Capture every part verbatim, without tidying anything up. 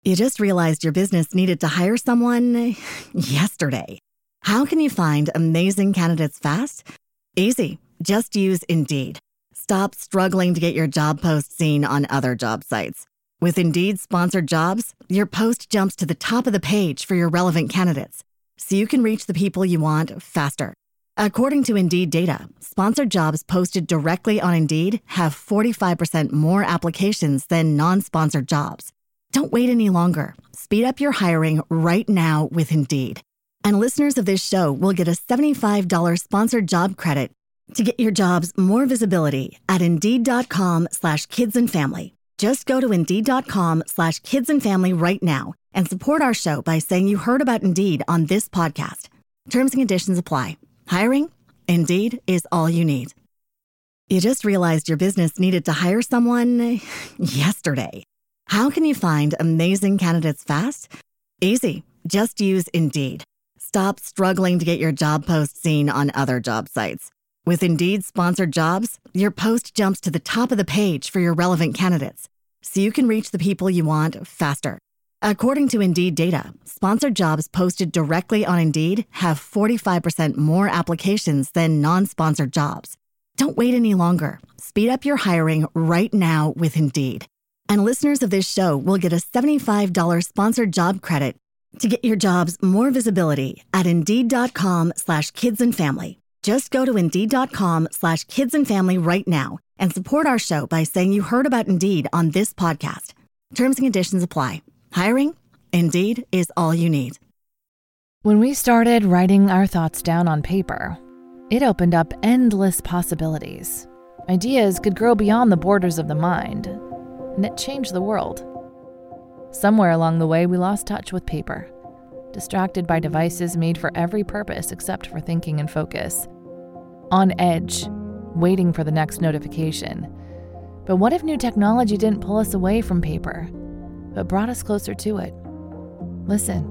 You just realized your business needed to hire someone yesterday. How can you find amazing candidates fast? Easy. Just use Indeed. Stop struggling to get your job post seen on other job sites. With Indeed sponsored jobs, your post jumps to the top of the page for your relevant candidates, so you can reach the people you want faster. According to Indeed data, sponsored jobs posted directly on Indeed have forty-five percent more applications than non-sponsored jobs. Don't wait any longer. Speed up your hiring right now with Indeed. And listeners of this show will get a seventy-five dollars sponsored job credit to get your jobs more visibility at Indeed.com slash kids and family. Just go to Indeed.com slash kids and family right now and support our show by saying you heard about Indeed on this podcast. Terms and conditions apply. Hiring? Indeed is all you need. You just realized your business needed to hire someone yesterday. How can you find amazing candidates fast? Easy. Just use Indeed. Stop struggling to get your job post seen on other job sites. With Indeed sponsored jobs, your post jumps to the top of the page for your relevant candidates, so you can reach the people you want faster. According to Indeed data, sponsored jobs posted directly on Indeed have forty-five percent more applications than non-sponsored jobs. Don't wait any longer. Speed up your hiring right now with Indeed. And listeners of this show will get a seventy-five dollars sponsored job credit to get your jobs more visibility at Indeed.com slash kids and family. Just go to Indeed.com slash kids and family right now and support our show by saying you heard about Indeed on this podcast. Terms and conditions apply. Hiring? Indeed is all you need. When we started writing our thoughts down on paper, it opened up endless possibilities. Ideas could grow beyond the borders of the mind, and it changed the world. Somewhere along the way, we lost touch with paper, distracted by devices made for every purpose except for thinking and focus. On edge, waiting for the next notification. But what if new technology didn't pull us away from paper, but brought us closer to it? Listen.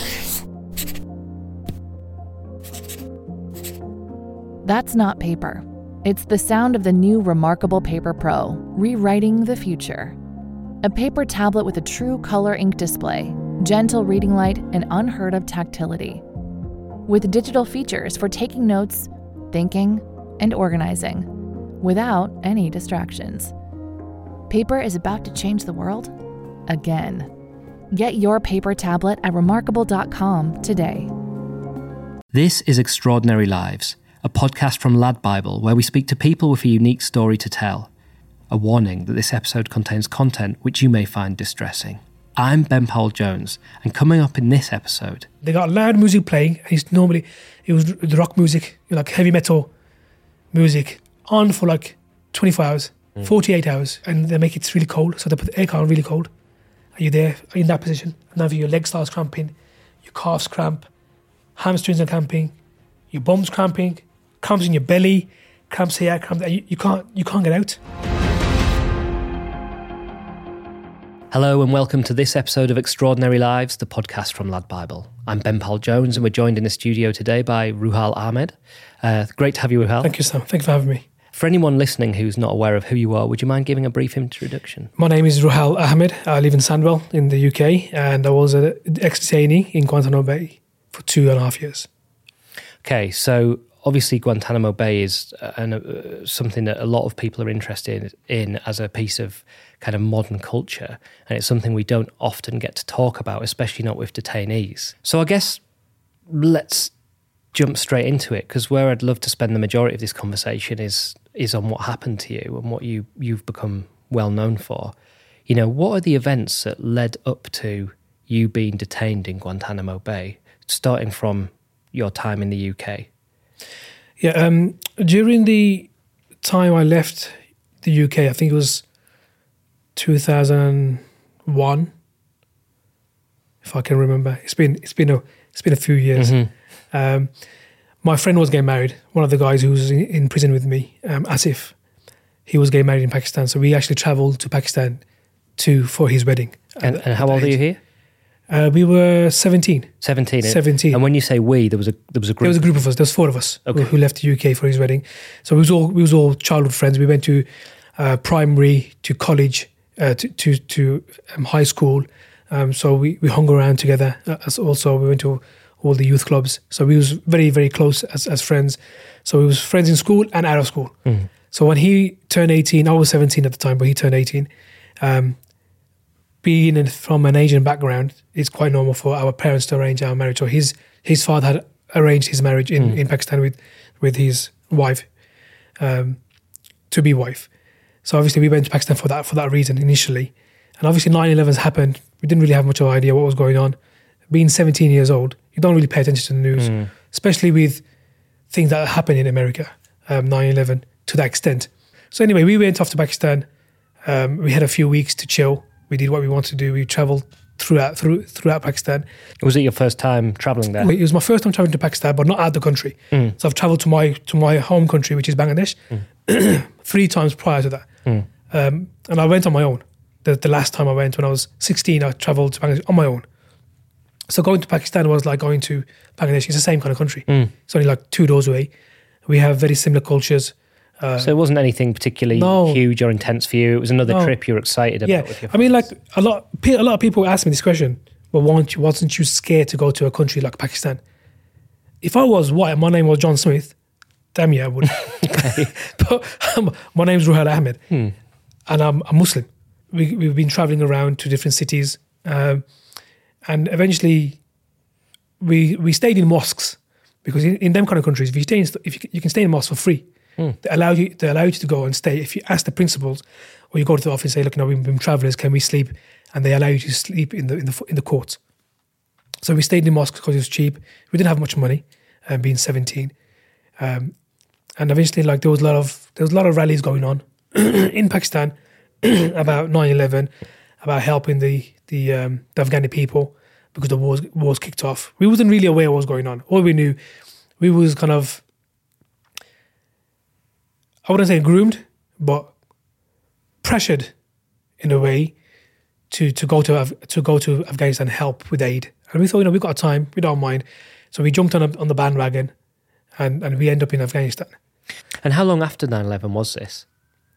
That's not paper. It's the sound of the new Remarkable Paper Pro, rewriting the future. A paper tablet with a true color ink display, gentle reading light, and unheard of tactility. With digital features for taking notes, thinking, and organizing, without any distractions. Paper is about to change the world again. Get your paper tablet at remarkable dot com today. This is Extraordinary Lives, a podcast from Lad Bible where we speak to people with a unique story to tell. A warning that this episode contains content which you may find distressing. I'm Ben Powell Jones, and coming up in this episode... They got loud music playing, and it's normally, it was the rock music, like heavy metal music, on for like twenty-four hours, mm. forty-eight hours, and they make it really cold, so they put the aircon really cold. Are you there, in that position? And now your leg starts cramping, your calves cramp, hamstrings are cramping, your bum's cramping, cramps in your belly, cramps here, cramps there. You, you can't, you can't get out. Hello and welcome to this episode of Extraordinary Lives, the podcast from Lad Bible. I'm Ben Powell Jones and we're joined in the studio today by Ruhal Ahmed. Uh, great to have you, Ruhal. Thank you, Sam. Thank you for having me. For anyone listening who's not aware of who you are, would you mind giving a brief introduction? My name is Ruhal Ahmed. I live in Sandwell in the U K and I was an ex-detainee in Guantanamo Bay for two and a half years. Okay, so obviously Guantanamo Bay is uh, an, uh, something that a lot of people are interested in as a piece of kind of modern culture, and it's something we don't often get to talk about, especially not with detainees. So I guess let's jump straight into it, because where I'd love to spend the majority of this conversation is is on what happened to you and what you, you've become well known for. You know, what are the events that led up to you being detained in Guantanamo Bay, starting from your time in the U K? Yeah, um, during the time I left the U K, I think it was two thousand one, if I can remember. It's been it's been a it's been a few years. Mm-hmm. Um, my friend was getting married. One of the guys who was in, in prison with me, um, Asif, he was getting married in Pakistan. So we actually travelled to Pakistan to for his wedding. And, at, and how old are you here? Uh, we were seventeen. Seventeen. Seventeen. And when you say we, there was a there was a group. There was a group of us. There was four of us okay. who, who left the U K for his wedding. So we was all we was all childhood friends. We went to uh, primary, to college, uh, to to, to um, high school, Um, so we, we hung around together. Uh, As also, we went to all the youth clubs. So we was very, very close as, as friends. So we was friends in school and out of school. Mm. So when he turned eighteen, I was seventeen at the time, but he turned eighteen. Um, being in, from an Asian background, it's quite normal for our parents to arrange our marriage. So his his father had arranged his marriage in, Mm. in Pakistan with, with his wife, um, to be wife. So obviously we went to Pakistan for that for that reason initially. And obviously nine eleven's happened. We didn't really have much of an idea what was going on. Being seventeen years old, you don't really pay attention to the news, Mm. especially with things that happen in America, um, nine eleven, to that extent. So anyway, we went off to Pakistan. Um, we had a few weeks to chill. We did what we wanted to do. We travelled throughout through, throughout Pakistan. Was it your first time travelling there? It was my first time travelling to Pakistan, but not out of the country. Mm. So I've travelled to my to my home country, which is Bangladesh, three times prior to that. Mm. Um, and I went on my own. The, the last time I went, when I was sixteen, I travelled to Bangladesh on my own. So going to Pakistan was like going to Bangladesh. It's the same kind of country. Mm. It's only like two doors away. We have very similar cultures. Uh, So it wasn't anything particularly No. huge or intense for you. It was another No. trip you were excited about. yeah, With your I mean, like friends. a lot, pe- a lot of people ask me this question. Well, weren't you, wasn't you scared to go to a country like Pakistan? If I was white, my name was John Smith. Damn yeah, I would. But um, my name's Ruhal Ahmed, Hmm. and I'm a Muslim. We, we've been traveling around to different cities, um, and eventually, we we stayed in mosques because in, in them kind of countries, if you stay in, if you, you can stay in mosques for free, Hmm. they allow you they allow you to go and stay. If you ask the principals, or you go to the office and say, look, you know, we've been travellers, can we sleep? And they allow you to sleep in the in the in the courts. So we stayed in mosques because it was cheap. We didn't have much money, um, being seventeen, um, and eventually, like there was a lot of there was a lot of rallies going on in Pakistan about nine eleven, about helping the the um, the Afghani people because the wars wars kicked off. We wasn't really aware what was going on. All we knew, we was kind of, I wouldn't say groomed, but pressured in a way to to go to Af- to go to Afghanistan and help with aid. And we thought, you know, we've got time, we don't mind. So we jumped on a, on the bandwagon, and, and we end up in Afghanistan. And how long after nine eleven was this?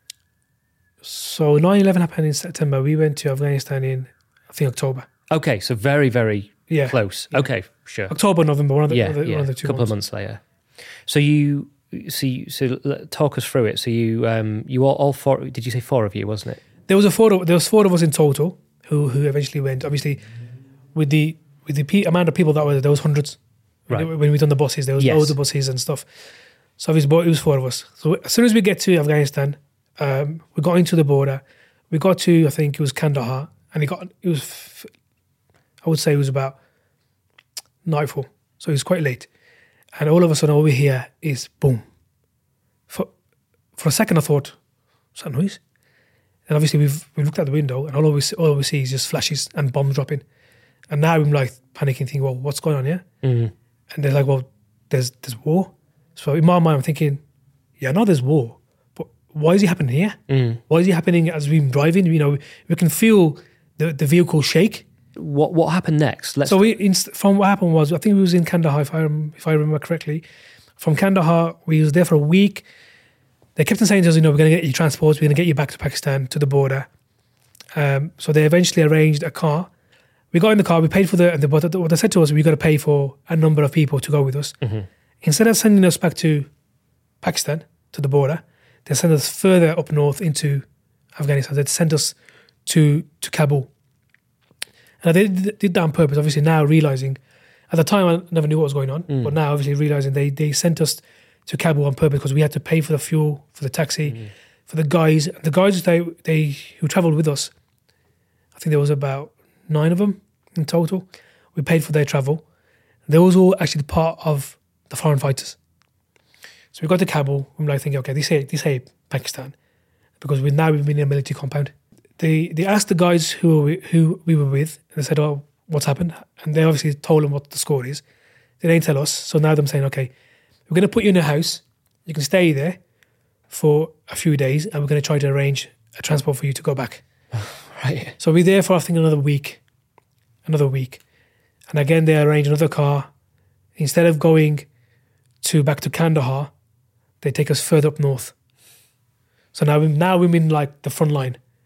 So nine eleven happened in September. We went to Afghanistan in, I think, October. Okay, so very, very Yeah. close. Yeah. Okay, sure. October, November, one of the, yeah, one of the, yeah. one of the A two couple months. of months later. So you, so you, so l- talk us through it. So you, um, you all, all four. Did you say four of you? Wasn't it? There was a four. Of, there was four of us in total who who eventually went. Obviously, with the with the pe- amount of people that were there was hundreds. Right. When, when we done the buses, there was Yes. loads of buses and stuff. So obviously, but it was four of us. So as soon as we get to Afghanistan, um, we got into the border. We got to, I think it was Kandahar, and it got it was, f- I would say it was about nightfall. So it was quite late, and all of a sudden over here is boom. For for a second, I thought, what's that noise? And obviously we've we looked out the window, and all we see, all we see is just flashes and bombs dropping. And now I'm like panicking, thinking, well, what's going on here? Mm. And they're like, well, there's there's war. So in my mind, I'm thinking, yeah, I know there's war, but why is it happening here? Mm. Why is it happening as we're driving? You know, we can feel the, the vehicle shake. What what happened next? Let's. So we, in, from what happened was, I think we was in Kandahar, if I rem- if I remember correctly. From Kandahar, we was there for a week. They kept on saying to us, you know, we're going to get you transports, we're going to get you back to Pakistan, to the border. Um, so they eventually arranged a car. We got in the car, we paid for the, and the but what they said to us, we got to pay for a number of people to go with us. Mhm. Instead of sending us back to Pakistan, to the border, they sent us further up north into Afghanistan. They sent us to to Kabul. And they did did that on purpose, obviously now realising, at the time I never knew what was going on, Mm. but now obviously realising they, they sent us to Kabul on purpose because we had to pay for the fuel, for the taxi, Mm. for the guys. The guys they they who travelled with us, I think there was about nine of them in total. We paid for their travel. They was all actually part of the foreign fighters. So we got to Kabul. I'm like thinking, okay, this ain't this ain't Pakistan, because we now we've been in a military compound. They they asked the guys who we, who we were with, and they said, "Oh, what's happened?" And they obviously told them what the score is. They didn't tell us, so now them saying, "Okay, we're going to put you in a house. You can stay there for a few days, and we're going to try to arrange a transport for you to go back." Right. So we're there for I think another week, another week, and again they arrange another car. Instead of going to back to Kandahar, they take us further up north. So now we now we're in like the front line.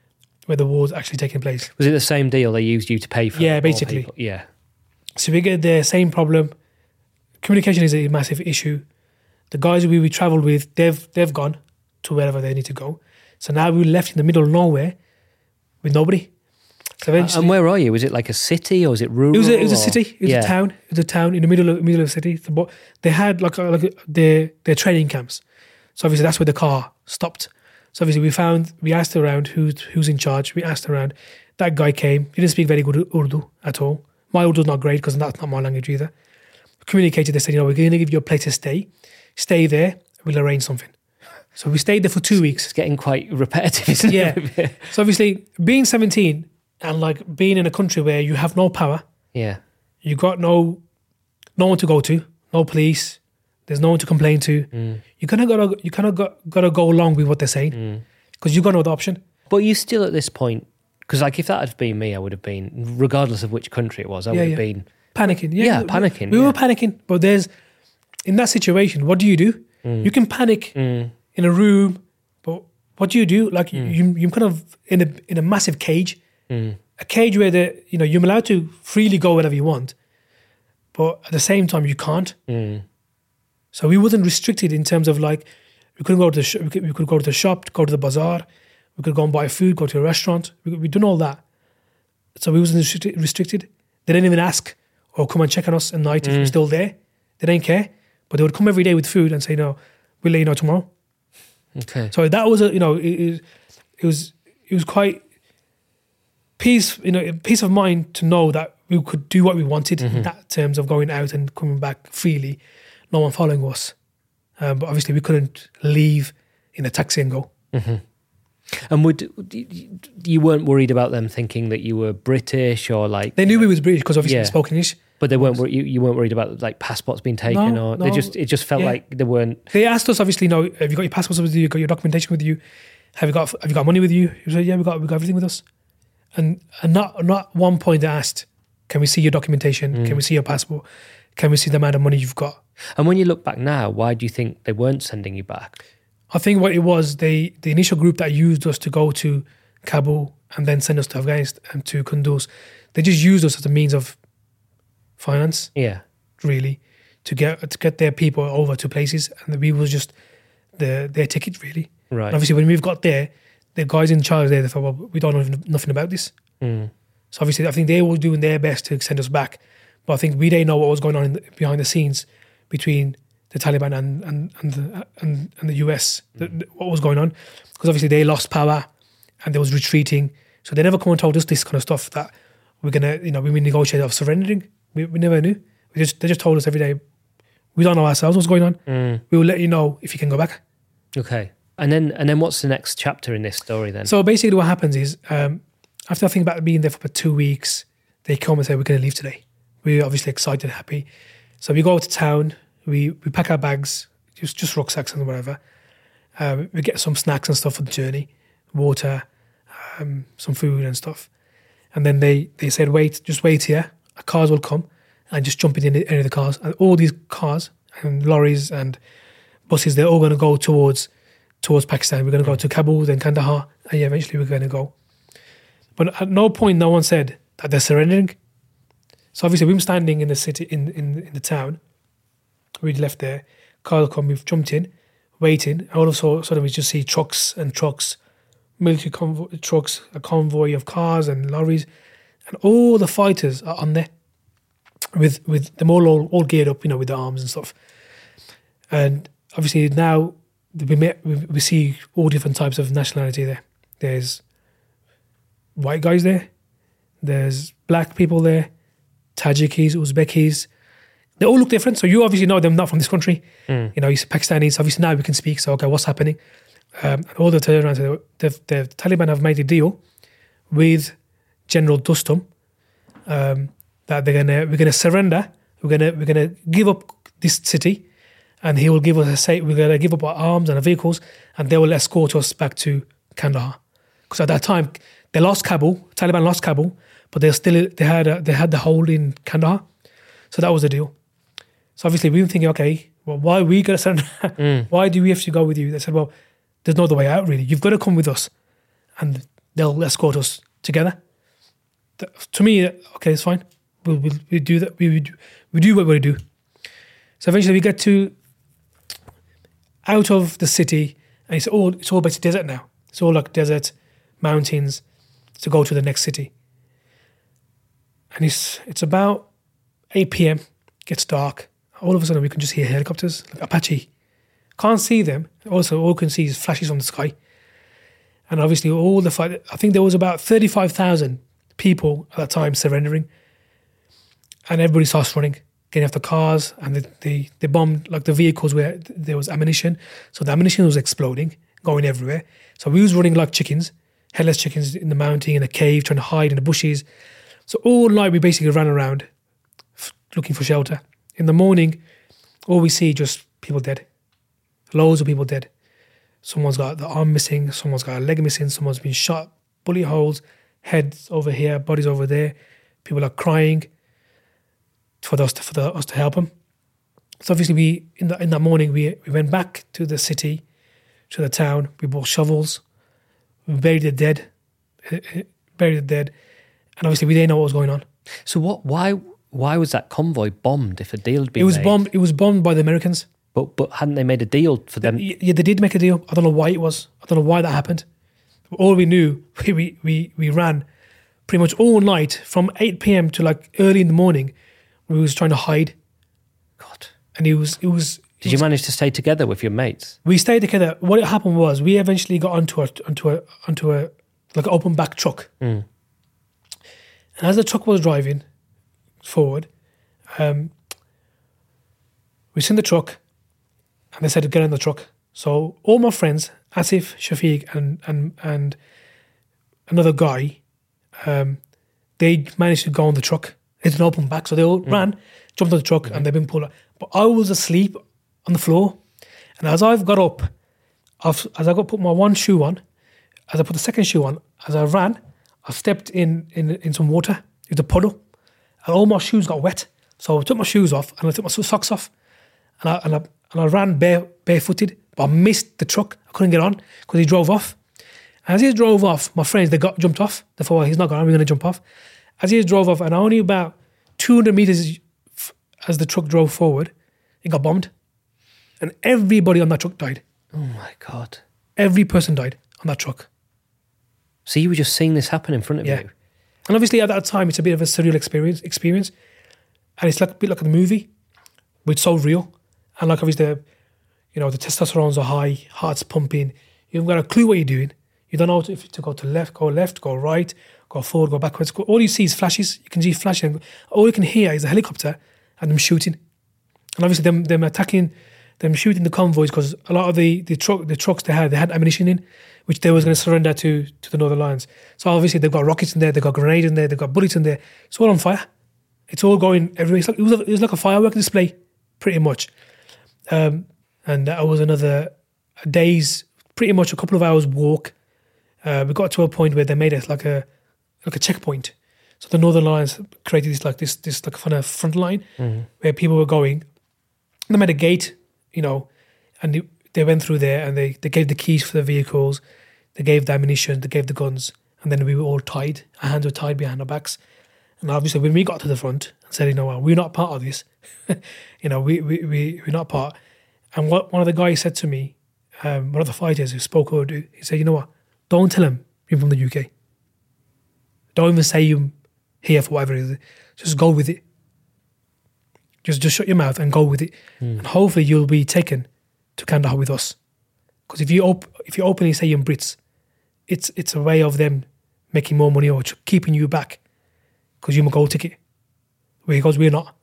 where the war's actually taking place. Was it the same deal? They used you to pay for Yeah, more basically. people? Yeah. So we get the same problem. Communication is a massive issue. The guys we, we travelled with, they've they've gone to wherever they need to go. So now we're left in the middle of nowhere with nobody. So eventually, And where are you? Was it like a city or was it rural? it was a, it was a or- city. It was yeah. a town. It was a town in the middle of middle of the city. The bo- They had like a, like a, their their training camps. So obviously that's where the car stopped. So obviously we found we asked around who's who's in charge. We asked around. That guy came. He didn't speak very good Urdu at all. My Urdu's not great because that's not my language either. Communicated. They said, you know, we're going to give you a place to stay. Stay there. We'll arrange something. So we stayed there for two weeks. It's getting quite repetitive, isn't Yeah. it? So obviously being seventeen and like being in a country where you have no power, yeah. you got no no one to go to, no police, there's no one to complain to. Mm. You kind of gotta you kind of got gotta go along with what they're saying because you got no other option. But you still at this point, because like if that had been me, I would have been, regardless of which country it was, I Yeah, would yeah. have been, Panicking, yeah, Yeah, we- panicking, We yeah. were panicking, but there's in that situation, what do you do? Mm. You can panic in a room, but what do you do? Like Mm. you, you're kind of in a in a massive cage, Mm. a cage where the you know you're allowed to freely go wherever you want, but at the same time you can't. Mm. So we wasn't restricted in terms of like we couldn't go to the sh- we, could, we could go to the shop, go to the bazaar, we could go and buy food, go to a restaurant. We we done all that, so we wasn't restricted. restricted. They didn't even ask or come and check on us at night if we're still there. They didn't care, but they would come every day with food and say, "No, we'll let you know tomorrow." Okay. So that was a you know it, it, it was it was quite peace you know peace of mind to know that we could do what we wanted in that terms of going out and coming back freely, no one following us. Um, but obviously we couldn't leave in a taxi and go. And would you weren't worried about them thinking that you were British or like, They knew we was British because obviously Yeah. we spoke English. but they weren't. wor- You, you weren't worried about like passports being taken, No, or they no. just it just felt Yeah. like they weren't. They asked us obviously, no, have you got your passports with you? You got your documentation with you? Have you got have you got money with you? We said, yeah, we got we got everything with us. And and not not one point they asked, can we see your documentation? Can we see your passport? Can we see the amount of money you've got? And when you look back now, why do you think they weren't sending you back? I think what it was, they the initial group that used us to go to Kabul and then send us to Afghanistan and to Kunduz, they just used us as a means of finance, Yeah. really, to get to get their people over to places, and we was just the their ticket, really. Right. And obviously, when we've got there, the guys in charge there, they thought, well, we don't know nothing about this. Mm. So obviously, I think they were doing their best to send us back, but I think we didn't know what was going on in the, behind the scenes between the Taliban and and and the, and, and the U S. The, the- what was going on? Because obviously they lost power and they was retreating. So they never come and told us this kind of stuff that we're gonna, you know, we negotiated of surrendering. We, we never knew. We just they just told us every day, we don't know ourselves what's going on. Mm. We will let you know if you can go back. Okay. And then and then what's the next chapter in this story then? So basically, what happens is, um, after I think about being there for about two weeks, they come and say, we're going to leave today. We're obviously excited, happy. So we go to town, we, we pack our bags, just, just rucksacks and whatever. Um, we get some snacks and stuff for the journey, water, um, some food and stuff. And then they, they said, wait, just wait here. Our cars will come and just jump in any any of the cars. And all these cars and lorries and buses, they're all going to go towards towards Pakistan. We're going to go to Kabul, then Kandahar, and yeah, eventually we're going to go. But at no point no one said that they're surrendering. So obviously we were standing in the city, in, in, in the town. We'd left there. Cars come, we've jumped in, waiting. And all of a sudden we just see trucks and trucks, military convoy, trucks, a convoy of cars and lorries. And all the fighters are on there with with them all, all, all geared up, you know, with their arms and stuff. And obviously now we, met, we, we see all different types of nationality there. There's white guys there. There's black people there. Tajikis, Uzbekis. They all look different. So you obviously know them not from this country. Mm. You know, he's Pakistanis. Obviously now we can speak. So, okay, what's happening? Um, and all the turn around. So the, the Taliban have made a deal with General Dostum um, that they're gonna we're gonna surrender. We're gonna we're gonna give up this city, and he will give us a say. We're gonna give up our arms and our vehicles, and they will escort us back to Kandahar. Because at that time they lost Kabul. Taliban lost Kabul, but they still they had a, they had the hold in Kandahar. So that was the deal. So obviously we were thinking, okay, well, why are we gonna surrender? Mm. Why do we have to go with you? They said, well, there's no other way out really. You've got to come with us. And they'll escort us together. To me, okay, it's fine. We'll, we'll, we do that. We, we, do, we do what we do. So eventually we get to out of the city, and it's all it's all basically desert now. It's all like desert, mountains, to go to the next city. And it's it's about eight p.m. Gets dark. All of a sudden we can just hear helicopters, like Apache. Can't see them. Also, all we can see is flashes from the sky. And obviously, all the fight. I think there was about thirty-five thousand people at that time surrendering, and everybody starts running, getting off the cars, and they, they, they bombed like the vehicles where there was ammunition. So the ammunition was exploding, going everywhere. So we was running like chickens, headless chickens in the mountain, in a cave, trying to hide in the bushes. So all night we basically ran around f- looking for shelter. In the morning, all we see just people dead. Loads of people dead. Someone's got the arm missing, someone's got a leg missing, someone's been shot, bullet holes, heads over here, bodies over there. People are crying for us to, for the, us to help them. So obviously we in, the, in that morning we we went back to the city, to the town. We bought shovels. We buried the dead, buried the dead, and obviously we didn't know what was going on. So what? Why? Why was that convoy bombed if a deal had been It was made? bombed. It was bombed by the Americans. But but hadn't they made a deal for them? Yeah, they did make a deal. I don't know why it was. I don't know why that happened. But all we knew, we we we, we ran pretty much all night from eight p.m. to like early in the morning. We was trying to hide. God. And it was it was. Did you manage to stay together with your mates? We stayed together. What happened was we eventually got onto a onto a onto a like an open back truck. Mm. And as the truck was driving forward, um, we seen the truck, and they said to get in the truck. So all my friends, Asif, Shafiq, and and and another guy, um, they managed to go on the truck. It's an open back, so they all mm. ran, jumped on the truck, mm-hmm. and they've been pulled out. But I was asleep on the floor, and as I've got up, I've, as I got put my one shoe on, as I put the second shoe on, as I ran, I stepped in in, in some water, with a puddle, and all my shoes got wet. So I took my shoes off, and I took my socks off, and I and I, and I ran bare barefooted, but I missed the truck. I couldn't get on because he drove off. And as he drove off, my friends, they got jumped off. They thought, well, he's not going, we're going to jump off. As he drove off, and only about two hundred meters as the truck drove forward, it got bombed. And everybody on that truck died. Oh my God. Every person died on that truck. So you were just seeing this happen in front of Yeah. you? And obviously at that time, it's a bit of a surreal experience. experience. And it's like a bit like a movie, but it's so real. And like obviously, the, you know, the testosterones are high, heart's pumping. You haven't got a clue what you're doing. You don't know if to go to left, go left, go right, go forward, go backwards. All you see is flashes. You can see flashing. All you can hear is a helicopter and them shooting. And obviously them them attacking, them shooting the convoys, because a lot of the the truck the trucks they had they had ammunition in, which they was going to surrender to to the Northern Lions. So obviously they've got rockets in there, they've got grenades in there, they've got bullets in there. It's all on fire. It's all going everywhere. It's like, it was a, it was like a firework display, pretty much. Um, and that was another a day's, pretty much a couple of hours walk. Uh, we got to a point where they made it like a like a checkpoint. So the Northern Lions created this like this this like kind of front line mm-hmm. where people were going. They made a gate, you know, and they, they went through there, and they, they gave the keys for the vehicles, they gave the ammunition, they gave the guns, and then we were all tied. Our hands were tied behind our backs. And obviously when we got to the front and said, you know what, we're not part of this. you know, we, we, we, we're not part. And what one of the guys said to me, um, one of the fighters who spoke Urdu, he said, you know what, don't tell him you're from the U K. Don't even say you're here for whatever it is. Just go with it. Just just shut your mouth and go with it. Mm. And hopefully you'll be taken to Kandahar with us. Because if you op- if you openly say you're Brits, it's it's a way of them making more money or keeping you back because you're a gold ticket. Because we're not.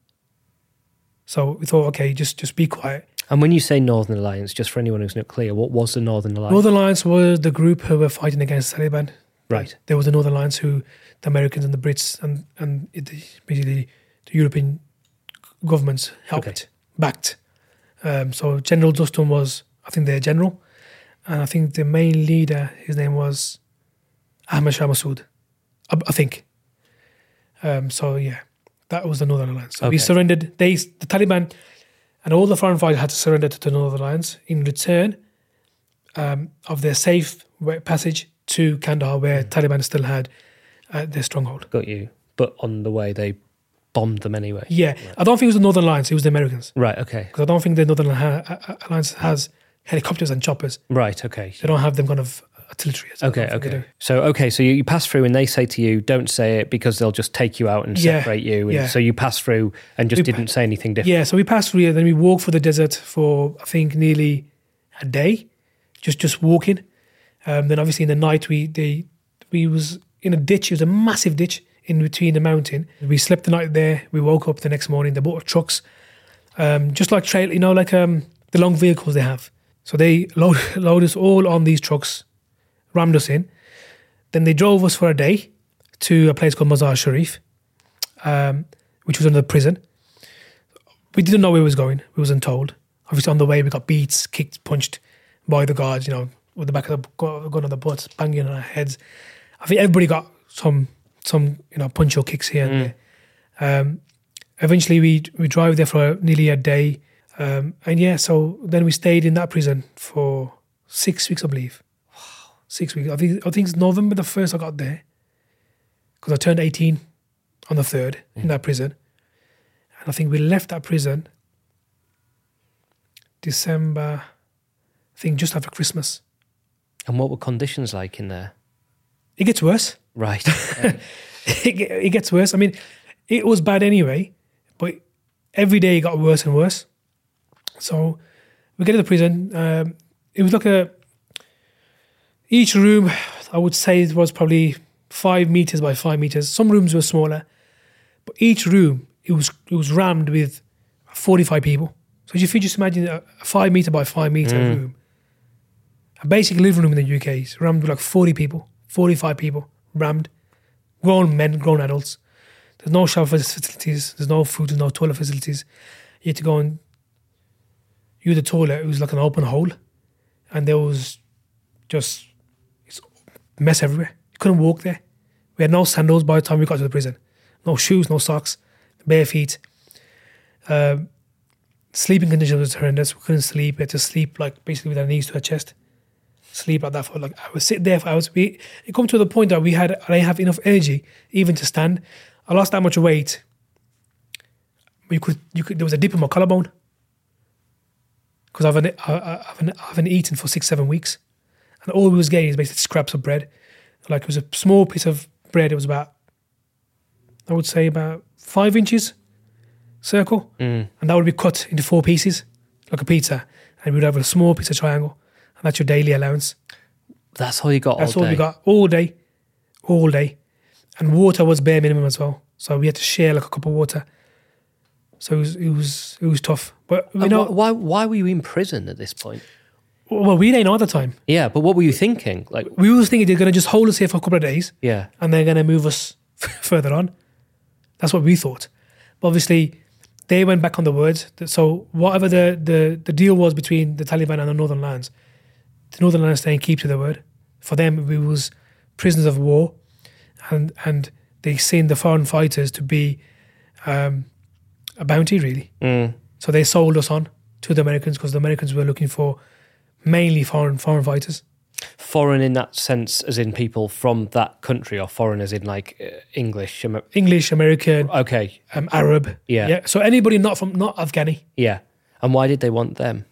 So we thought, okay, just just be quiet. And when you say Northern Alliance, just for anyone who's not clear, what was the Northern Alliance? Northern Alliance was the group who were fighting against Taliban. Right. There was the Northern Alliance who the Americans and the Brits and, and it, basically the European governments helped, okay. backed. Um, so General Duston was, I think, their general. And I think the main leader, his name was Ahmad Shah Massoud, I, I think. Um, so, yeah, that was the Northern Alliance. So okay. we surrendered. They, the Taliban and all the foreign fighters had to surrender to the Northern Alliance in return um, of their safe passage to Kandahar, where Taliban still had uh, their stronghold. Got you. But on the way, they bombed them anyway. Yeah, right. I don't think it was the Northern Alliance, it was the Americans. Right, okay. Because I don't think the Northern Alliance has helicopters and choppers. Right, okay. They don't have them kind of artillery. Okay, okay. So, okay, so you, you pass through and they say to you, don't say it because they'll just take you out and yeah, separate you. And yeah. so you pass through and just we, didn't say anything different. Yeah, so we passed through and then we walked through the desert for, I think, nearly a day, just just walking. Um, then obviously in the night, we they we was in a ditch. It was a massive ditch in between the mountain. We slept the night there. We woke up the next morning. They bought trucks, um, just like trail, you know, like um, the long vehicles they have. So they load, load us all on these trucks, rammed us in. Then they drove us for a day to a place called Mazar Sharif, um, which was under the prison. We didn't know where we was going. We wasn't told. Obviously on the way we got beats, kicked, punched by the guards, you know, with the back of the gun on the butts, banging on our heads. I think everybody got some, some you know, punch or kicks here and Mm. there. Um, eventually we we drive there for nearly a day. Um, and yeah, so then we stayed in that prison for six weeks, I believe. Wow. Six weeks. I think I think it's November the first I got there. Because I turned eighteen on the third mm. in that prison. And I think we left that prison December, I think just after Christmas. And what were conditions like in there? It gets worse. Right. it, it gets worse. I mean, it was bad anyway, but every day it got worse and worse. So we get to the prison. Um, it was like a, each room, I would say it was probably five meters by five meters. Some rooms were smaller, but each room, it was it was rammed with forty-five people. So if you just imagine a five meter by five meter mm. room, a basic living room in the U K is rammed with like forty people, forty-five people, rammed, grown men, grown adults. There's no shower facilities, there's no food, there's no toilet facilities. You had to go and use the toilet. It was like an open hole, and there was just it's mess everywhere. You couldn't walk there. We had no sandals by the time we got to the prison. No shoes, no socks, bare feet. Um, sleeping conditions was horrendous. We couldn't sleep. We had to sleep like basically with our knees to our chest. Sleep like that for like I would sit there for hours. We it come to the point that we had I didn't have enough energy even to stand. I lost that much weight. You could you could there was a dip in my collarbone because I haven't I, I haven't I haven't eaten for six seven weeks, and all we was getting is basically scraps of bread. Like it was a small piece of bread. It was about I would say about five inches circle, mm. and that would be cut into four pieces like a pizza, and we'd have a small piece of triangle. And that's your daily allowance. That's all you got That's all all day? we got all day. All day. And water was bare minimum as well. So we had to share like a cup of water. So it was it was it was tough. But you And know wh- why why were you in prison at this point? well we didn't know at the time. Yeah, but what were you thinking? Like We was thinking they're gonna just hold us here for a couple of days yeah. and they're gonna move us further on. That's what we thought. But obviously they went back on the words. So whatever the, the, the deal was between the Taliban and the Northern Lands, the Northern Lands saying keep to their word. For them, we was prisoners of war, and and they seen the foreign fighters to be um, a bounty, really. Mm. So they sold us on to the Americans because the Americans were looking for mainly foreign foreign fighters. Foreign in that sense, as in people from that country, or foreign as in like uh, English? Amer- English, American, okay, um, Arab. Yeah. yeah. So anybody not from not Afghani, yeah. And why did they want them?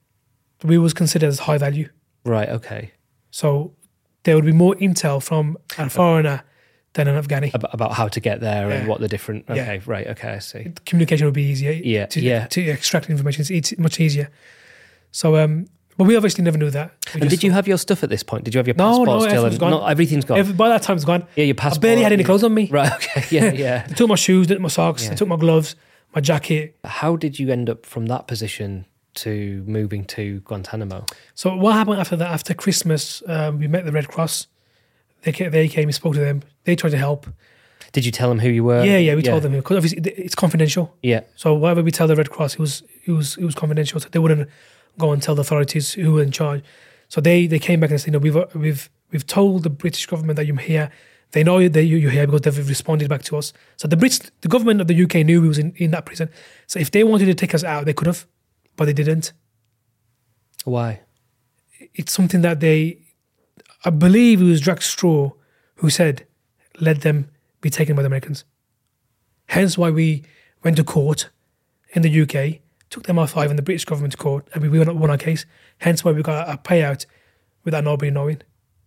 we was considered as high value. Right, okay. So there would be more intel from a foreigner than an Afghani. About, about how to get there and Yeah. what the different... Yeah. Okay, right, okay, I see. Communication would be easier. Yeah, to, yeah. to extract information. It's, it's much easier. So, um, but we obviously never knew that. We And just did you thought- have your stuff at this point? Did you have your No, passport no, still? everything's And gone. not, everything's gone. Every, by that time, it's gone. yeah, your I passport. barely had any clothes on me. Right, okay, yeah, yeah. They took my shoes, they took my socks, Yeah. they took my gloves, my jacket. How did you end up from that position to moving to Guantanamo? So what happened after that? After Christmas, um, we met the Red Cross. They came, they came, we spoke to them. They tried to help. Did you tell them who you were? yeah, yeah, we told them because obviously it- it's confidential. Yeah, So whatever we tell the Red Cross, it was it was it was confidential. So they wouldn't go and tell the authorities who were in charge. So they, they came back and said, "No, we've we've we've told the British government that you're here. They know that you- you're here because they've responded back to us." So the Brits, the government of the U K knew we was in, in that prison. So if they wanted to take us out, they could have, but they didn't. why? It's something that they, I believe it was Jack Straw who said, let them be taken by the Americans. Hence why we went to court in the U K, took the M I five and the British government to court, and we won our case. Hence why we got a payout without nobody knowing.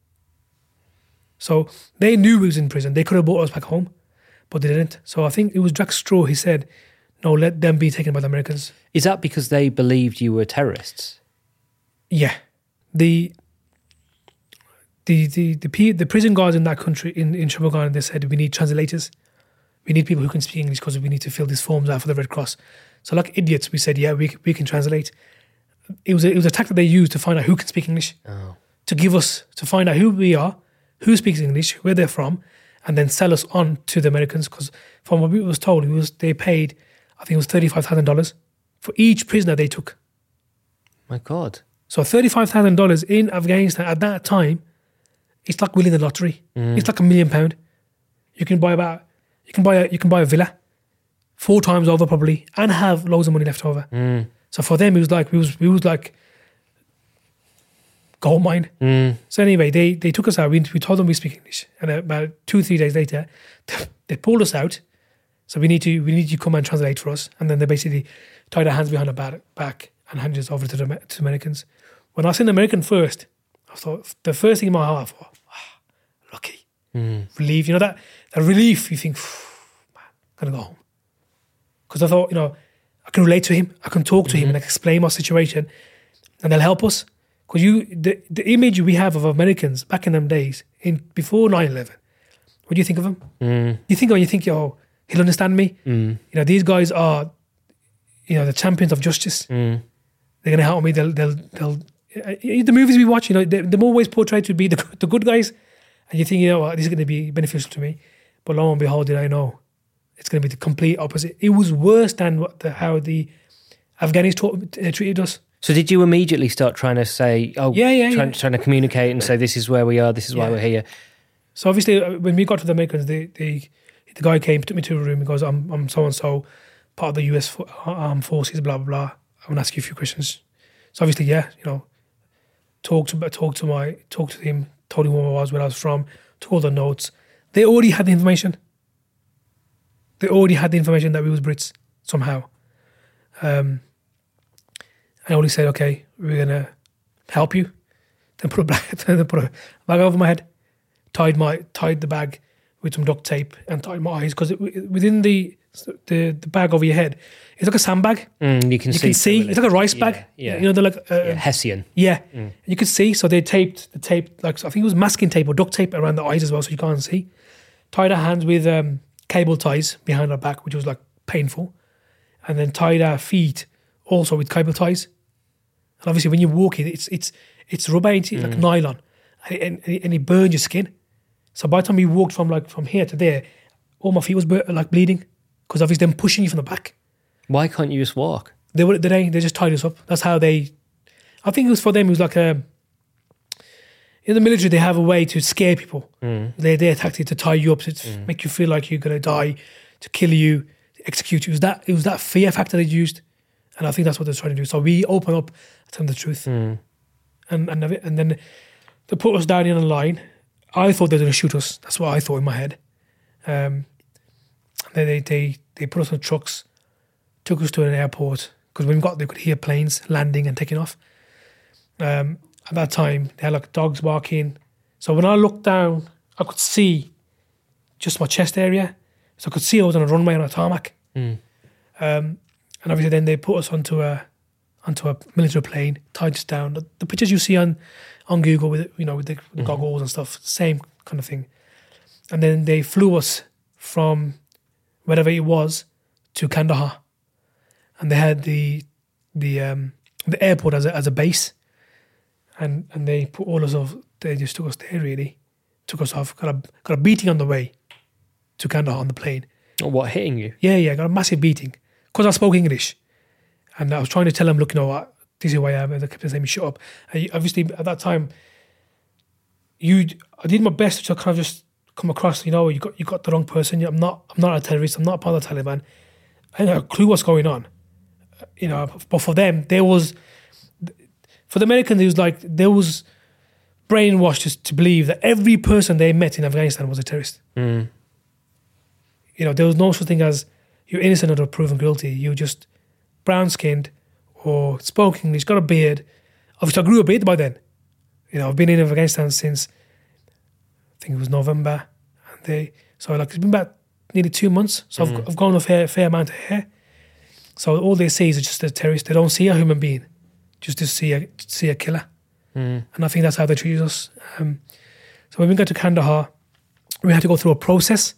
So they knew we was in prison. They could have brought us back home, but they didn't. So I think it was Jack Straw, he said, no, let them be taken by the Americans. Is that because they believed you were terrorists? Yeah. The the the the, the prison guards in that country, in, in Sheboygan, they said, we need translators. We need people who can speak English because we need to fill these forms out for the Red Cross. So like idiots, we said, yeah, we we can translate. It was a, it was a tactic they used to find out who can speak English, oh. to give us, to find out who we are, who speaks English, where they're from, and then sell us on to the Americans. Because from what we was told, it was they paid, I think it was thirty-five thousand dollars for each prisoner they took. My God. So thirty-five thousand dollars in Afghanistan at that time, it's like winning the lottery. Mm. It's like a million pound. You can buy about, you can buy a, you can buy a villa four times over probably, and have loads of money left over. Mm. So for them, it was like we was we was like gold mine. Mm. So anyway, they they took us out. We we told them we speak English, and about two three days later, they pulled us out. So we need to we need you to come and translate for us. And then they basically tied our hands behind our back, back and handed us over to the to the Americans. When I seen the American first, I thought the first thing in my heart, I thought, ah, lucky, mm. relief. You know that that relief. You think, man, I'm gonna go home. Because I thought, you know, I can relate to him. I can talk to mm-hmm. him and I can explain my situation, and they'll help us. Because you, the, the image we have of Americans back in them days, in before nine eleven, what do you think of them? Mm. You think, oh, you think, oh, he'll understand me. Mm. You know, these guys are, you know, the champions of justice. Mm. They're gonna help me. They'll, they'll, they'll. Uh, the movies we watch, you know, they, they're always portrayed to be the the good guys, and you think, you know, what, this is going to be beneficial to me. But lo and behold, did I know? It's going to be the complete opposite. It was worse than what the, how the Afghanis taught, uh, treated us. So did you immediately start trying to say, oh, yeah, yeah, trying, yeah. trying to communicate and say, this is where we are, this is why yeah. we're here? So obviously, when we got to the Americans, the, the, the guy came, took me to a room, he goes, I'm I'm so-and-so, part of the U S Armed Forces, blah, blah, blah. I want to ask you a few questions. So obviously, yeah, you know, talked to, talk to my, talked to him, told him where I was, where I was from, took all the notes. They already had the information. They already had the information that we was Brits somehow. Um, I only said, okay, we're going to help you. Then put a bag, then put a bag over my head, tied my tied the bag with some duct tape and tied my eyes, because within the, the the bag over your head, it's like a sandbag. Mm, you can you see. can see. It's like a rice bag. Yeah, yeah. You know, they're like uh, yeah, Hessian. Yeah, mm. You could see. So they taped the tape, like I think it was masking tape or duct tape around the eyes as well, so you can't see. Tied our hands with um, cable ties behind our back, which was like painful, and then tied our feet also with cable ties. And obviously, when you're walking, it's it's it's rubber, it's mm. like nylon, and, and, and it burns your skin. So by the time we walked from like from here to there, all my feet was bur- like bleeding, because obviously them pushing you from the back. Why can't you just walk? They were they they just tied us up. That's how they. I think it was for them. It was like a. In the military, they have a way to scare people. Mm. They they tactic to tie you up, to mm. make you feel like you're gonna die, to kill you, to execute you. It was that it was that fear factor they used, and I think that's what they're trying to do. So we open up, tell them the truth, mm. and and and then they put us down in a line. I thought they were gonna shoot us. That's what I thought in my head. Um, they they they they put us on trucks, took us to an airport, because when we got there, we could hear planes landing and taking off. Um, at that time, they had like dogs barking. So when I looked down, I could see just my chest area. So I could see I was on a runway on a tarmac. Mm. Um, and obviously then they put us onto a onto a military plane, tied us down. The, the pictures you see on, on Google with, you know, with the, with the mm-hmm. goggles and stuff, same kind of thing. And then they flew us from wherever it was to Kandahar. And they had the the um, the airport as a as a base. And and they put all us off. They just took us there. Really, took us off. Got a got a beating on the way to Kandahar on the plane. Oh, what, hitting you? Yeah, yeah. Got a massive beating because I spoke English, and I was trying to tell them, look, you know what, this is who I am. And they kept saying, "Shut up." And obviously, at that time, you, I did my best to kind of just come across. You know, you got you got the wrong person. I'm not. I'm not a terrorist. I'm not part of the Taliban. I had a clue what's going on. You know, but for them, there was. For the Americans, it was like there was brainwashed to, to believe that every person they met in Afghanistan was a terrorist. Mm. You know, there was no such thing as you're innocent until proven guilty. You're just brown-skinned or spoke English, got a beard. Obviously, I grew a beard by then. You know, I've been in Afghanistan since, I think it was November. And they, so like, it's been about nearly two months. So mm. I've, I've grown a fair, fair amount of hair. So all they see is just a terrorist. They don't see a human being, just to see a, see a killer. Mm. And I think that's how they treat us. Um, so when we got to Kandahar, we had to go through a process.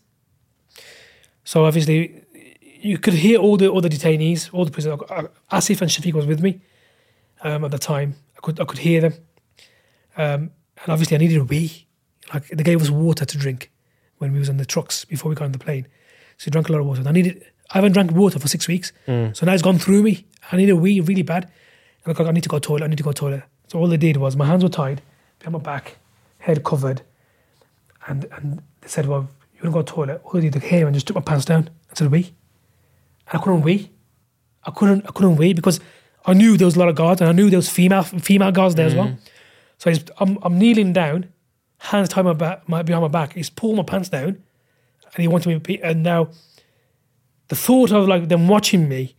So obviously, you could hear all the other detainees, all the prisoners. Asif and Shafiq was with me um, at the time. I could I could hear them. Um, and obviously I needed a wee. Like, they gave us water to drink when we was on the trucks before we got on the plane. So we drank a lot of water. And I needed, I haven't drank water for six weeks. Mm. So now it's gone through me. I need a wee really bad. And I, I need to go to the toilet, I need to go to the toilet. So all they did was, my hands were tied, behind my back, head covered. And and they said, well, you want to go to the toilet? All they did, they came and just took my pants down and said, wee. And I couldn't wee. I couldn't I couldn't wee because I knew there was a lot of guards and I knew there was female female guards there mm. as well. So he's, I'm, I'm kneeling down, hands tied my back, my, behind my back. He's pulled my pants down, and he wanted me to be. And now, the thought of like them watching me,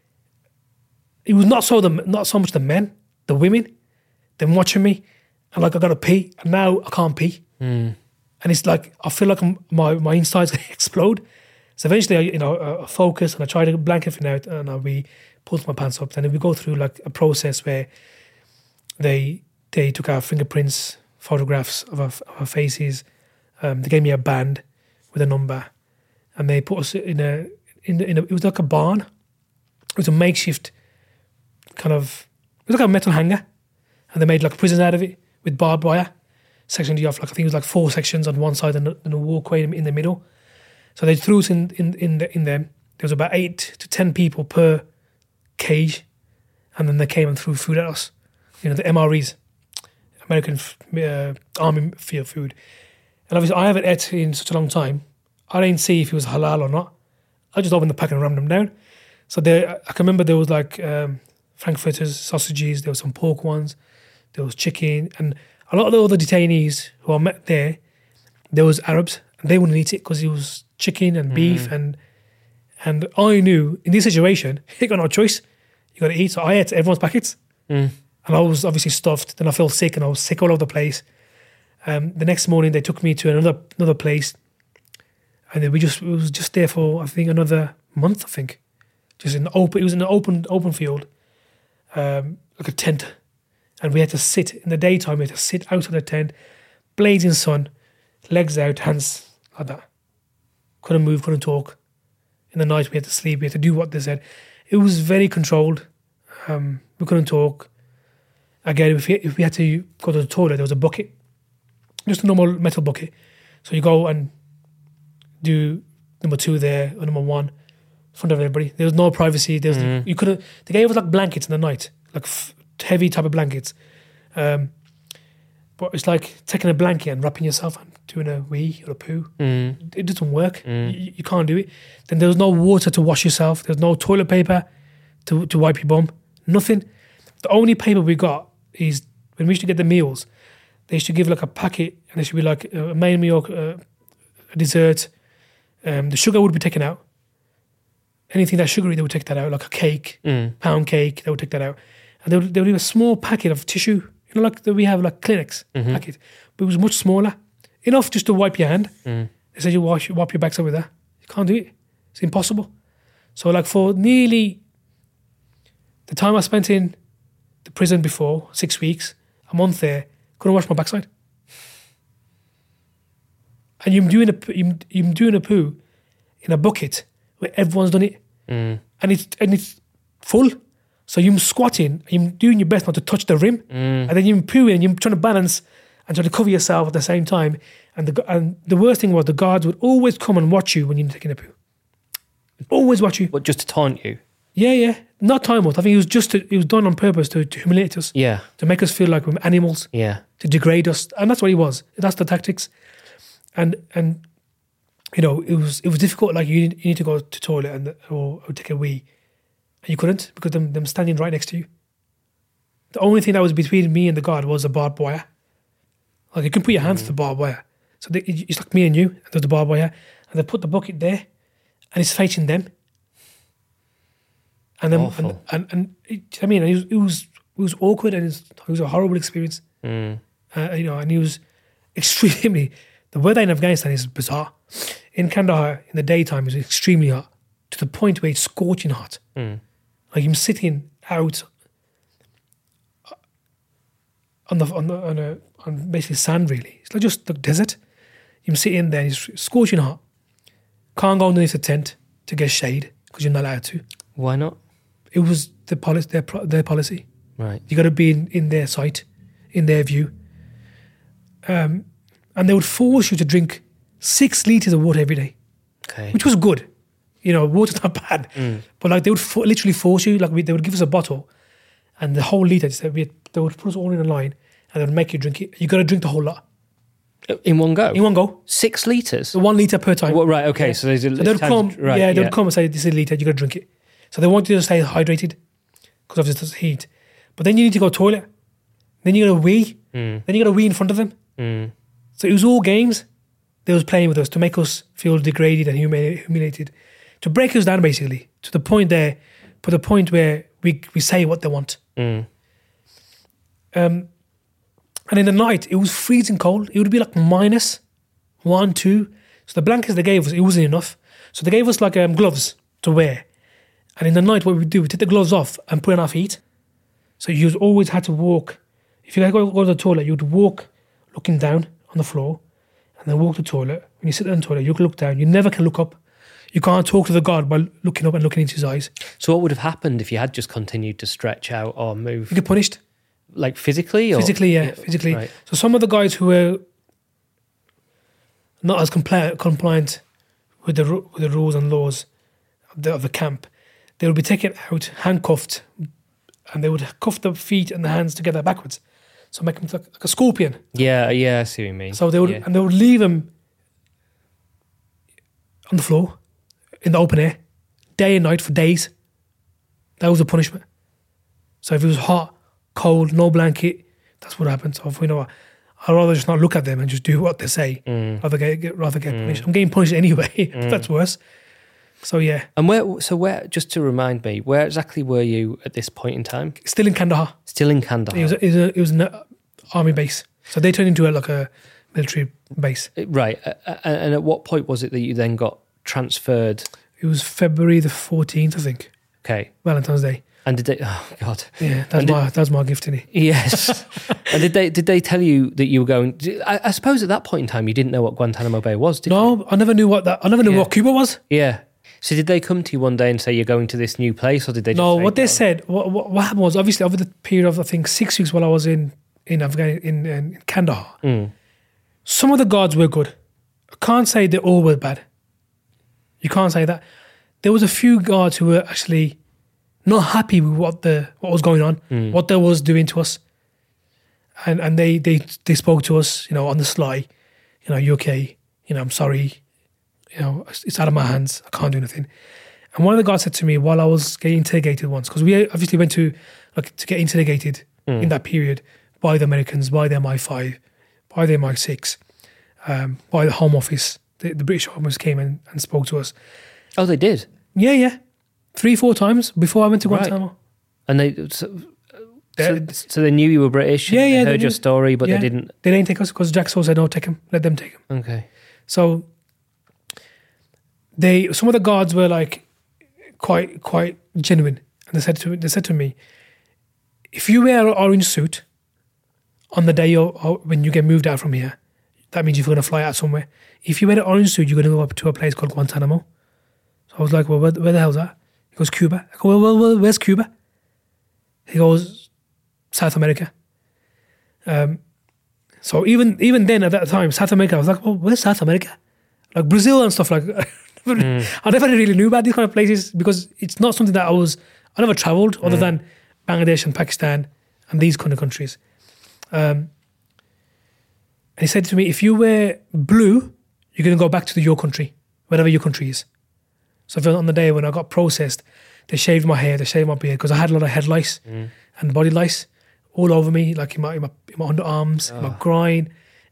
it was not so the not so much the men, the women, them watching me, and like I gotta pee, and now I can't pee, mm. and it's like I feel like I'm, my my insides explode. So eventually, I, you know, I focus and I try to blank everything out, and I we pulled my pants up. And then we go through like a process where they. They took our fingerprints, photographs of our, of our faces. Um, they gave me a band with a number, and they put us in a in, the, in a. It was like a barn. It was a makeshift kind of. It was like a metal hanger, and they made like a prison out of it with barbed wire, sectioned you off. Like I think it was like four sections on one side and a, and a walkway in, in the middle. So they threw us in in in, the, in them. There was about eight to ten people per cage, and then they came and threw food at us. You know, the M R Es. American uh, Army field food. And obviously I haven't ate in such a long time. I didn't see if it was halal or not. I just opened the pack and rammed them down. So there, I can remember there was like um, frankfurters, sausages, there were some pork ones, there was chicken, and a lot of the other detainees who I met there, there was Arabs, and they wouldn't eat it because it was chicken and beef, mm. and and I knew in this situation, you got no choice, you got to eat. So I ate everyone's packets. Mm. And I was obviously stuffed. Then I felt sick, and I was sick all over the place. Um, the next morning, they took me to another another place, and then we just it was just there for I think another month. I think, just in the open. It was in an open open field, um, like a tent, and we had to sit in the daytime. We had to sit outside the tent, blazing sun, legs out, hands like that. Couldn't move, couldn't talk. In the night, we had to sleep. We had to do what they said. It was very controlled. Um, we couldn't talk. Again, if we, if we had to go to the toilet, there was a bucket, just a normal metal bucket. So you go and do number two there, or number one, in front of everybody. There was no privacy. There was mm. you couldn't. They gave us like blankets in the night, like f- heavy type of blankets. Um, but it's like taking a blanket and wrapping yourself and doing a wee or a poo. Mm. It doesn't work. Mm. You, you can't do it. Then there was no water to wash yourself. There was no toilet paper to to wipe your bum. Nothing. The only paper we got is when we used to get the meals, they used to give like a packet, and there should be like a main meal, uh, a dessert. Um, the sugar would be taken out. Anything that's sugary, they would take that out, like a cake, mm. pound cake, they would take that out. And they would, they would leave a small packet of tissue, you know, like that we have like Kleenex mm-hmm. packet, but it was much smaller, enough just to wipe your hand. Mm. They said you wash, wipe your backside with that. You can't do it. It's impossible. So like for nearly the time I spent in the prison before, six weeks, a month there, couldn't wash my backside. And you're doing a you're, you're doing a poo in a bucket where everyone's done it, mm. and it's and it's full. So you're squatting, you're doing your best not to touch the rim, mm. and then you're pooing, and you're trying to balance and trying to cover yourself at the same time. And the and the worst thing was the guards would always come and watch you when you're taking a poo. Always watch you. What, just to taunt you? Yeah, yeah. Not time out. I think it was just to, it was done on purpose to, to humiliate us. Yeah. To make us feel like we're animals. Yeah. To degrade us. And that's what it was. That's the tactics. And and you know, it was it was difficult. Like you, you need to go to the toilet and or, or take a wee. And you couldn't because them them standing right next to you. The only thing that was between me and the guard was a barbed wire. Like you can put your hands Mm. to the barbed wire. So they, it's like me and you, and there's the barbed wire, and they put the bucket there, and it's facing them. And then, Awful. and, and, and it, I mean, it was, it was it was awkward, and it was, it was a horrible experience. Mm. Uh, you know, and it was extremely. The weather in Afghanistan is bizarre. In Kandahar, in the daytime, it's extremely hot to the point where it's scorching hot. Mm. Like I'm sitting out on the on the on, a, on basically sand. Really, it's like just the desert. I'm sitting there, it's scorching hot. Can't go underneath the tent to get shade because you're not allowed to. Why not? It was the policy, their pro- their policy. Right. You got to be in, in their sight, in their view. Um, and they would force you to drink six liters of water every day, Okay. which was good. You know, water's not bad, Mm. but like they would fo- literally force you. Like we, they would give us a bottle, and the whole liter. They would, they would put us all in a line, and they would make you drink it. You got to drink the whole lot In one go? in one go. Six litres? So one liter per time. Well, right, okay. Yeah. So there's a So they would come, right, yeah, they would come and say, "This is a liter. You got to drink it." So they want you to stay hydrated because of this heat. But then you need to go to the toilet. Then you got to wee. Mm. Then you got to wee in front of them. Mm. So it was all games they was playing with us to make us feel degraded and humili- humiliated, to break us down basically to the point there, to the point where we we say what they want. Mm. Um, and in the night it was freezing cold. It would be like minus one, two. So the blankets they gave us, it wasn't enough. So they gave us like um, gloves to wear. And in the night, what we do, we take the gloves off and put on our feet. So you always had to walk. If you go, go to the toilet, you'd walk looking down on the floor and then walk to the toilet. When you sit in the toilet, you can look down. You never can look up. You can't talk to the guard by looking up and looking into his eyes. So what would have happened if you had just continued to stretch out or move? You get punished. Like physically? Or? Physically, yeah, physically. Right. So some of the guys who were not as compli- compliant with the ru- with the rules and laws of the, of the camp, they would be taken out, handcuffed, and they would cuff the feet and the hands together backwards. So make them like, like a scorpion. Yeah, yeah, I see what you mean. So they would, Yeah. and they would leave them on the floor in the open air, day and night for days. That was the punishment. So if it was hot, cold, no blanket, that's what happened. So if we know, I'd rather just not look at them and just do what they say, Mm. rather get, get rather get punished. I'm getting punished anyway. That's worse. So yeah, And where, so where, just to remind me, where exactly were you at this point in time? still in Kandahar. Still in Kandahar? It was it was, a, it was an uh, army base. So they turned into a, like a military base. Right. Uh, uh, and at what point was it that you then got transferred? It was February the fourteenth, I think, Okay. Valentine's Day. And did they, oh God. Yeah, that's And did- my that's my gift to me. Yes. And did they did they tell you that you were going? I, I suppose at that point in time you didn't know what Guantanamo Bay was, did you? No, I never knew what that. I never knew Yeah. what Cuba was. Yeah. So did they come to you one day and say you're going to this new place, or did they? Just No, say, what they said, what, what what happened was obviously over the period of I think six weeks while I was in in Afghanistan in, in Kandahar, Mm. some of the guards were good. I can't say they all were bad. You can't say that. There was a few guards who were actually not happy with what the what was going on, what they was doing to us, and and they they they spoke to us, you know, on the sly, you know, you okay? You know, I'm sorry. You know, it's out of my hands. I can't do anything. And one of the guards said to me while I was getting interrogated once, because we obviously went to like to get interrogated in that period by the Americans, by the M I five, by the M I six, um, by the Home Office. The, the British Home Office came and, and spoke to us. Oh, they did. Yeah, yeah, three, four times before I went to Right. Guantanamo. And they so, so, They- so they knew you were British. Yeah, and yeah, They they heard your knew. story, but Yeah. they didn't. They didn't take us because Jack Saul said, "No, take him. Let them take him." Okay. So they, some of the guards were like quite, quite genuine, and they said to they said to me, "If you wear an orange suit on the day you're, or when you get moved out from here, that means you're going to fly out somewhere. If you wear an orange suit, you're going to go up to a place called Guantanamo." So I was like, "Well, where, where the hell's that?" He goes, "Cuba." I go, "Well, well, well, where's Cuba?" He goes, "South America." Um, so even even then at that time, South America, I was like, "Well, where's South America?" Like Brazil and stuff like. I never really knew about these kind of places because it's not something that I was. I never travelled other than Bangladesh and Pakistan and these kind of countries. Um, and he said to me, "If you wear blue, you're going to go back to the, your country, whatever your country is." So if on the day when I got processed, they shaved my hair, they shaved my beard because I had a lot of head lice and body lice all over me, like in my in my, in my underarms, in my groin,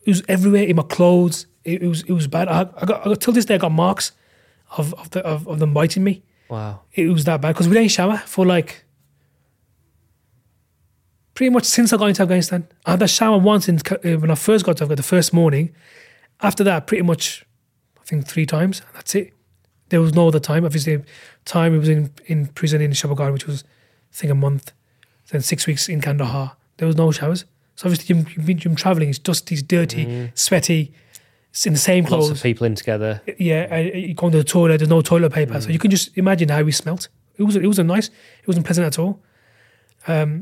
it was everywhere in my clothes. It, it was it was bad. I, I got I got till this day I got marks of of the of, of them biting me. Wow. It was that bad because we didn't shower for like pretty much since I got into Afghanistan. I had that shower once in, uh, when I first got to Afghanistan, the first morning. After that, pretty much, I think three times. And that's it. There was no other time. Obviously, time we was in, in prison in Shabagar, which was I think a month. Then six weeks in Kandahar. There was no showers. So obviously, you're, you're traveling. It's dusty, it's dirty, mm. sweaty. It's in the same clothes. Lots of people in together. Yeah, you go to the toilet. There's no toilet paper, mm. so you can just imagine how we smelt. It was it wasn't nice. It wasn't pleasant at all. Um,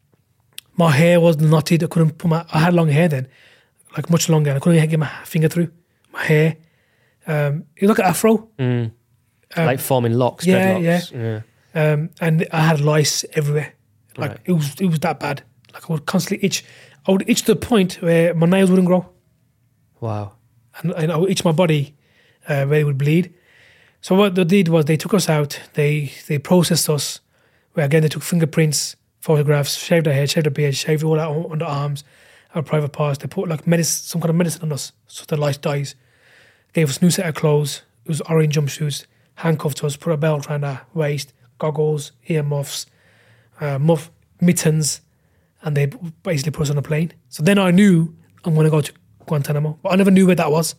my hair was knotted. I couldn't put my. I had long hair then, like much longer. And I couldn't get my finger through my hair. Um, it was like an afro, mm. um, like forming locks. Yeah, dreadlocks. yeah. yeah. Um, and I had lice everywhere. Like right. it was it was that bad. Like I would constantly itch. I would itch to the point where my nails wouldn't grow. Wow. And, and I would itch my body uh, where it would bleed. So what they did was they took us out. They they processed us. Where again they took fingerprints, photographs, shaved our head, shaved our beard, shaved all our underarms, our private parts. They put like medicine, some kind of medicine on us so the lice dies. Gave us a new set of clothes. It was orange jumpsuits, handcuffed us, put a belt around our waist, goggles, earmuffs, uh, muff, mittens, and they basically put us on a plane. So then I knew I'm going to go to Guantanamo, but I never knew where that was.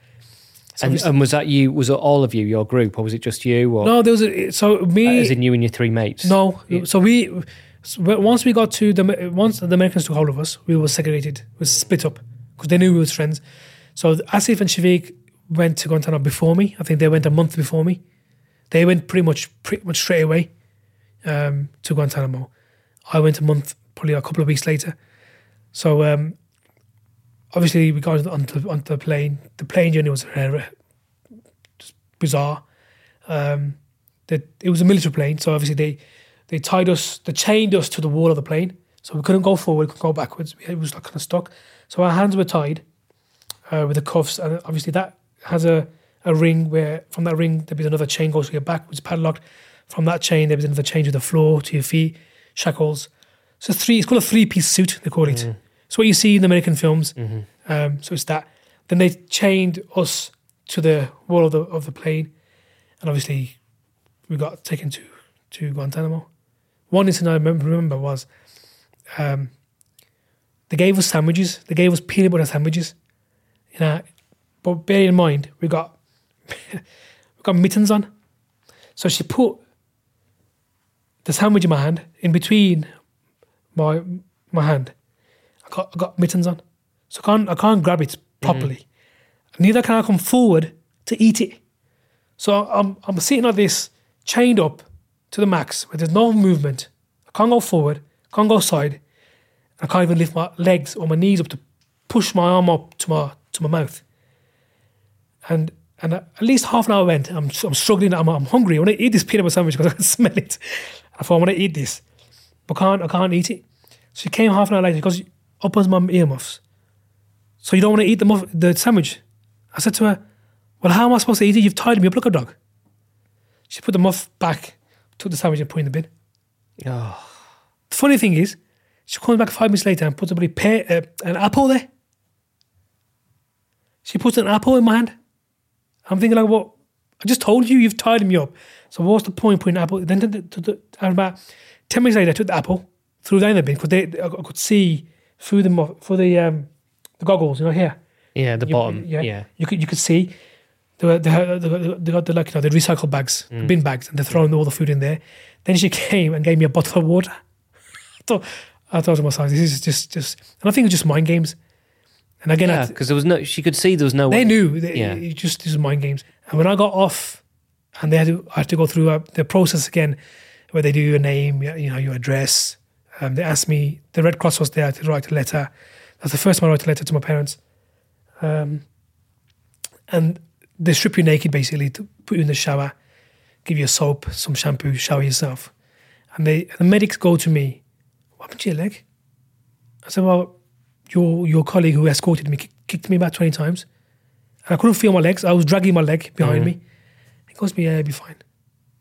So and, and was that you? Was it all of you, your group, or was it just you? Or? No, there was a, so me. As in you and your three mates. No, yeah. so we so once we got to the once the Americans took hold of us, we were segregated, we were split up because they knew we were friends. So Asif and Shafiq went to Guantanamo before me. I think they went a month before me. They went pretty much pretty much straight away um, to Guantanamo. I went a month, probably a couple of weeks later. So. Um, Obviously, we got onto, onto the plane. The plane journey was uh, just bizarre. Um, the, it was a military plane, so obviously they they tied us, they chained us to the wall of the plane, so we couldn't go forward, couldn't go backwards. It was like kind of stuck. So our hands were tied uh, with the cuffs, and obviously that has a, a ring where from that ring there'd be another chain goes to your back, which is padlocked. From that chain there was another chain to the floor, to your feet, shackles. So three. It's called a three-piece suit. They call it. Mm. It's what you see in the American films. Mm-hmm. Um, so it's that. Then they chained us to the wall of the of the plane, and obviously we got taken to, to Guantanamo. One incident I remember, remember was um, they gave us sandwiches. They gave us peanut butter sandwiches. You know, but bear in mind we got we got mittens on. So she put the sandwich in my hand, in between my my hand. I got, I got mittens on, so I can't I can't grab it properly. Mm-hmm. Neither can I come forward to eat it. So I'm I'm sitting like this, chained up to the max, where there's no movement. I can't go forward, can't go side. I can't even lift my legs or my knees up to push my arm up to my to my mouth. And and at least half an hour went. I'm I'm struggling. I'm I'm hungry. I want to eat this peanut butter sandwich because I can smell it. I thought I want to eat this, but can't I can't eat it. She came half an hour later because opens my earmuffs. So you don't want to eat the muff, the sandwich? I said to her, well, how am I supposed to eat it? You've tied me up like a dog. She put the muff back, took the sandwich and put it in the bin. Oh. The funny thing is, she comes back five minutes later and puts a bloody pear, uh, an apple there. She puts an apple in my hand. I'm thinking like, what? I just told you, you've tied me up. So what's the point putting an apple? Then the, the, the, about ten minutes later, I took the apple, threw it down in the bin because I could see through the for the um, the goggles, you know, here. Yeah, the you, bottom. Yeah, yeah, you could you could see they they, they, they got the like you know the recycle bags, mm. the bin bags, and they're throwing all the food in there. Then she came and gave me a bottle of water. I thought I thought to myself, this is just just, and I think it was just mind games. And again, yeah, because there was no, she could see there was no. They way. knew, they, yeah, it just these mind games. And when I got off, and they had to, I had to go through uh, the process again, where they do your name, you know, your address. Um, they asked me, the Red Cross was there to write a letter. That's the first time I wrote a letter to my parents. Um, and they strip you naked, basically, to put you in the shower, give you a soap, some shampoo, shower yourself. And they, the medics go to me, what happened to your leg? I said, well, your your colleague who escorted me kicked me about twenty times. And I couldn't feel my legs. I was dragging my leg behind mm-hmm. me. He goes to me, yeah, it'll be fine.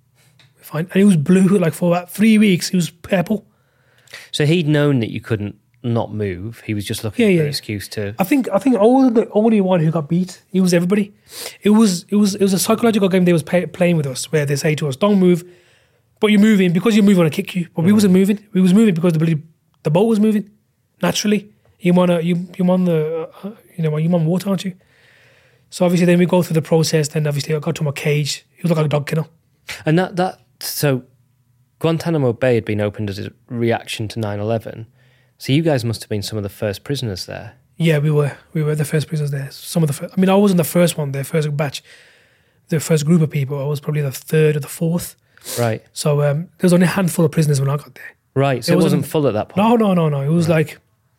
Be fine. And it was blue, like for about three weeks, it was purple. So he'd known that you couldn't not move. He was just looking Yeah, for yeah. an excuse to. I think I think all the only one who got beat, it was everybody. It was it was it was a psychological game they was pay, playing with us, where they say to us, "Don't move," but you're moving because you move on to kick you. But we wasn't moving. We was moving because the bloody- the boat was moving naturally. You on a you you on the uh, you know you on water, aren't you? So obviously, then we go through the process. Then obviously, I got to my cage. It was like a dog kennel. And that that so Guantanamo Bay had been opened as a reaction to nine eleven. So you guys must have been some of the first prisoners there. Yeah, we were we were the first prisoners there. Some of the first, I mean, I wasn't the first one, the first batch, the first group of people. I was probably the third or the fourth. Right. So um, there was only a handful of prisoners when I got there. Right. So It it, wasn't, wasn't- full at that point. No, no, no, no. It was like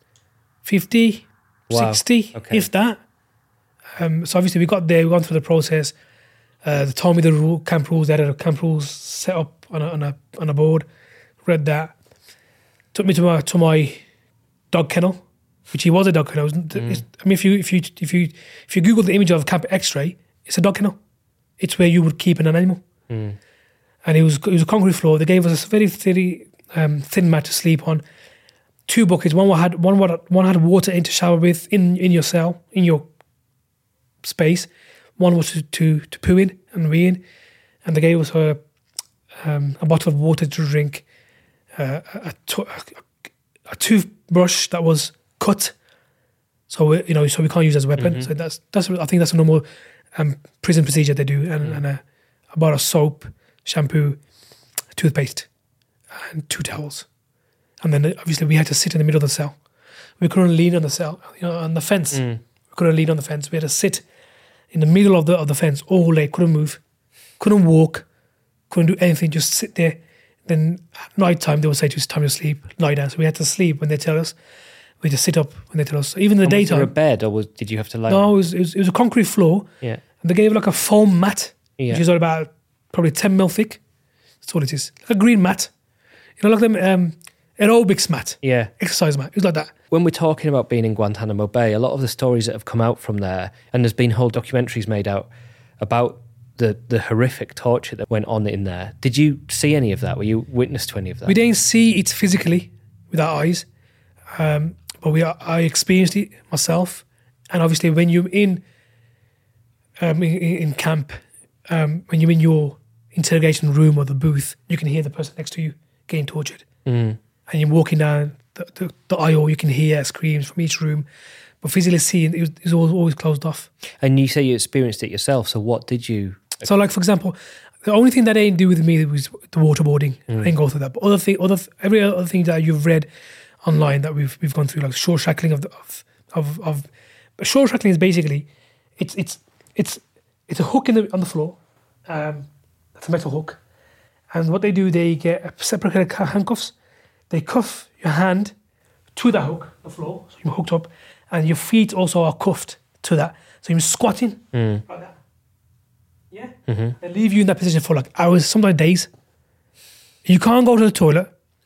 fifty, Wow. sixty, Okay. if that. Um, so obviously we got there, we gone through the process. Uh, they told me the rule, camp rules. They had a camp rules set up on a, on a on a board. Read that. Took me to my to my dog kennel, which he was a dog kennel. It was, it's- I mean, if you if you if you if you Google the image of Camp X-ray, it's a dog kennel. It's where you would keep an animal. Mm. And it was it was a concrete floor. They gave us a very very um, thin mat to sleep on. Two buckets. One had one had one had water in to shower with in, in your cell in your space. One was to, to, to poo in and wee in, and they gave us a um, a bottle of water to drink, uh, a, a, to- a, a toothbrush that was cut, so we, you know so we can't use it as a weapon. Mhm. So that's that's I think that's a normal um, prison procedure they do, and, Mm. and a, a bar of soap, shampoo, toothpaste, and two towels. And then obviously we had to sit in the middle of the cell. We couldn't lean on the cell, you know, on the fence. Mm. We couldn't lean on the fence. We had to sit in the middle of the of the fence all day. Couldn't move, couldn't walk, couldn't do anything. Just sit there. Then at night time they would say to us, "Time to sleep, lie down." So we had to sleep when they tell us. We had to sit up when they tell us. So even in the And was there a daytime, bed, or was, did you have to lie? no, it was, it was it was a concrete floor. Yeah. And they gave like a foam mat, Yeah. which is about probably ten mil thick. That's all it is. Like a green mat. You know, like them um, aerobics mat, Yeah. exercise mat. It was like that. When we're talking about being in Guantanamo Bay, a lot of the stories that have come out from there, and there's been whole documentaries made out about the the horrific torture that went on in there. Did you see any of that? Were you witness to any of that? We didn't see it physically with our eyes, um, but we I experienced it myself. And obviously, when you're in um, in, in camp, um, when you're in your interrogation room or the booth, you can hear the person next to you getting tortured. Mm. And you're walking down the, the, the aisle, you can hear screams from each room, but physically seeing it was, it was always, always closed off. And you say you experienced it yourself. So what did you? So, like for example, the only thing that they didn't do with me was the waterboarding. Mm. I didn't go through that. But other thing, other every other thing that you've read online that we've we've gone through, like shore shackling of the, of of, of but shore shackling is basically it's it's it's it's a hook in the on the floor. Um, it's a metal hook, and what they do, they get a separate kind of handcuffs. They cuff your hand to that hook, the floor, so you're hooked up, and your feet also are cuffed to that. So you're squatting Mm. like that. Yeah. Mm-hmm. They leave you in that position for like hours, sometimes days. You can't go to the toilet.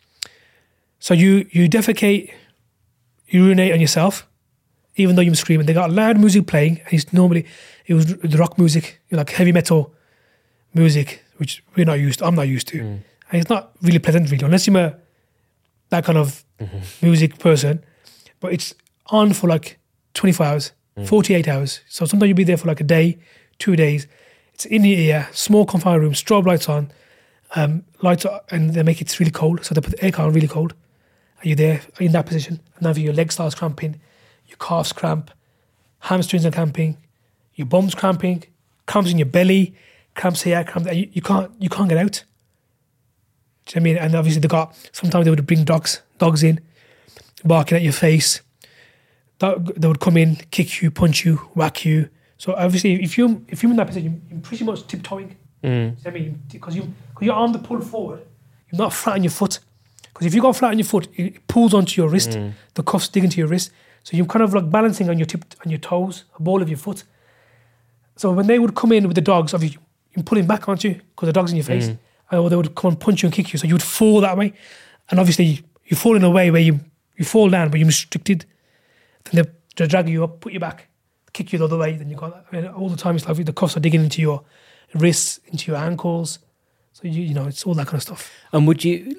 So you you defecate, you urinate on yourself, even though you're screaming. They got loud music playing, and it's normally it was the rock music, you know, like heavy metal music, which we're not used to, I'm not used to. Mm. And it's not really pleasant really, unless you're a, that kind of Mm-hmm. music person. But it's on for like twenty-four hours, Mm. forty-eight hours. So sometimes you'll be there for like a day, two days. It's in the ear, small confined room, strobe lights on, um, lights are, and they make it really cold. So they put the aircon on really cold. And you're there in that position. And now your leg starts cramping, your calves cramp, hamstrings are cramping, your bum's cramping, cramps in your belly, cramps here, cramps there. You, you can't you can't get out. Do you know what I mean? And obviously they got sometimes they would bring dogs dogs in, barking at your face. That, they would come in, kick you, punch you, whack you. So obviously, if you if you're in that position, you're pretty much tiptoeing. Mm. You know what I mean, because you because your arm to pull forward, you're not flat on your foot. Because if you go flat on your foot, it pulls onto your wrist. Mm. The cuffs dig into your wrist, so you're kind of like balancing on your tip on your toes, a ball of your foot. So when they would come in with the dogs, obviously you're pulling back, aren't you? Because the dog's in your face, Mm. or they would come and punch you and kick you. So you would fall that way, and obviously you fall in a way where you you fall down, but you're restricted. Then they, they drag you up, put you back, kick you the other way. Then you got I mean, all the time. It's like the cuffs are digging into your wrists, into your ankles. So you you know it's all that kind of stuff. And would you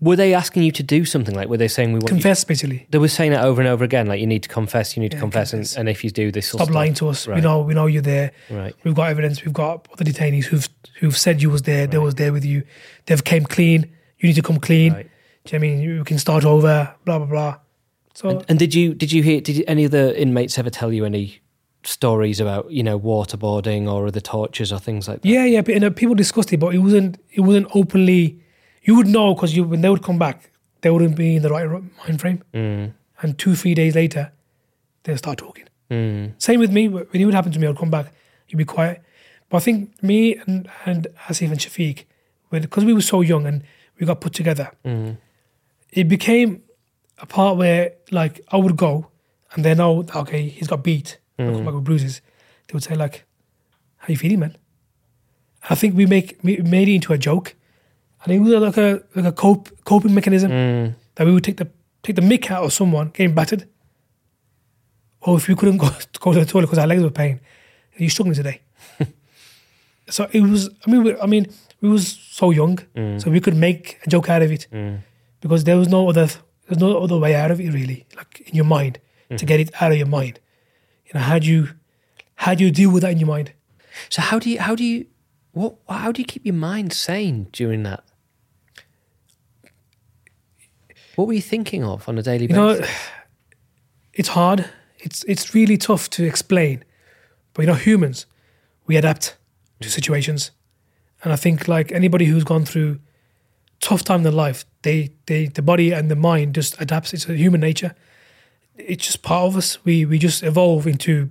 Were they asking you to do something? Like, were they saying we want Confess, you, basically. they were saying that over and over again, like you need to confess, you need to Yeah, confess, and, confess. and if you do this, Stop lying to us. Right. We know we know you're there. Right. We've got evidence. We've got other detainees who've who've said you was there. They Right. was there with you. They've came clean. You need to come clean. Right. Do you know what I mean? You can start over. Blah blah blah. So And, and did you did you hear? Did any of the inmates ever tell you any stories about, you know, waterboarding or other tortures or things like that? yeah, yeah. But, you know, people discussed it, but it wasn't it wasn't openly. You would know because you when they would come back, they wouldn't be in the right mind frame. Mm. And two three days later, they'll start talking. Mm. Same with me. When it would happen to me, I'd come back. You'd be quiet. But I think me and and Asif and Shafiq, because we were so young and we got put together, Mm. it became a part where like I would go and they know, okay, he's got beat, mm. come back with bruises. They would say like, "How you feeling, man?" I think we make we made it into a joke, and it was like a like a cope coping mechanism Mm. that we would take the take the mick out of someone getting battered, or if we couldn't go go to the toilet because our legs were pain, you're struggling today. So it was. I mean, we, I mean, we was so young, Mm. so we could make a joke out of it Mm. because there was no other there's no other way out of it really, like in your mind Mm. to get it out of your mind. You know, how do you how do you deal with that in your mind? So how do you how do you what how do you keep your mind sane during that? What were you thinking of on a daily You basis? know, it's hard. It's it's really tough to explain, but you know, humans, we adapt to situations, and I think like anybody who's gone through tough time in their life, they they the body and the mind just adapts. It's a human nature. It's just part of us. We we just evolve into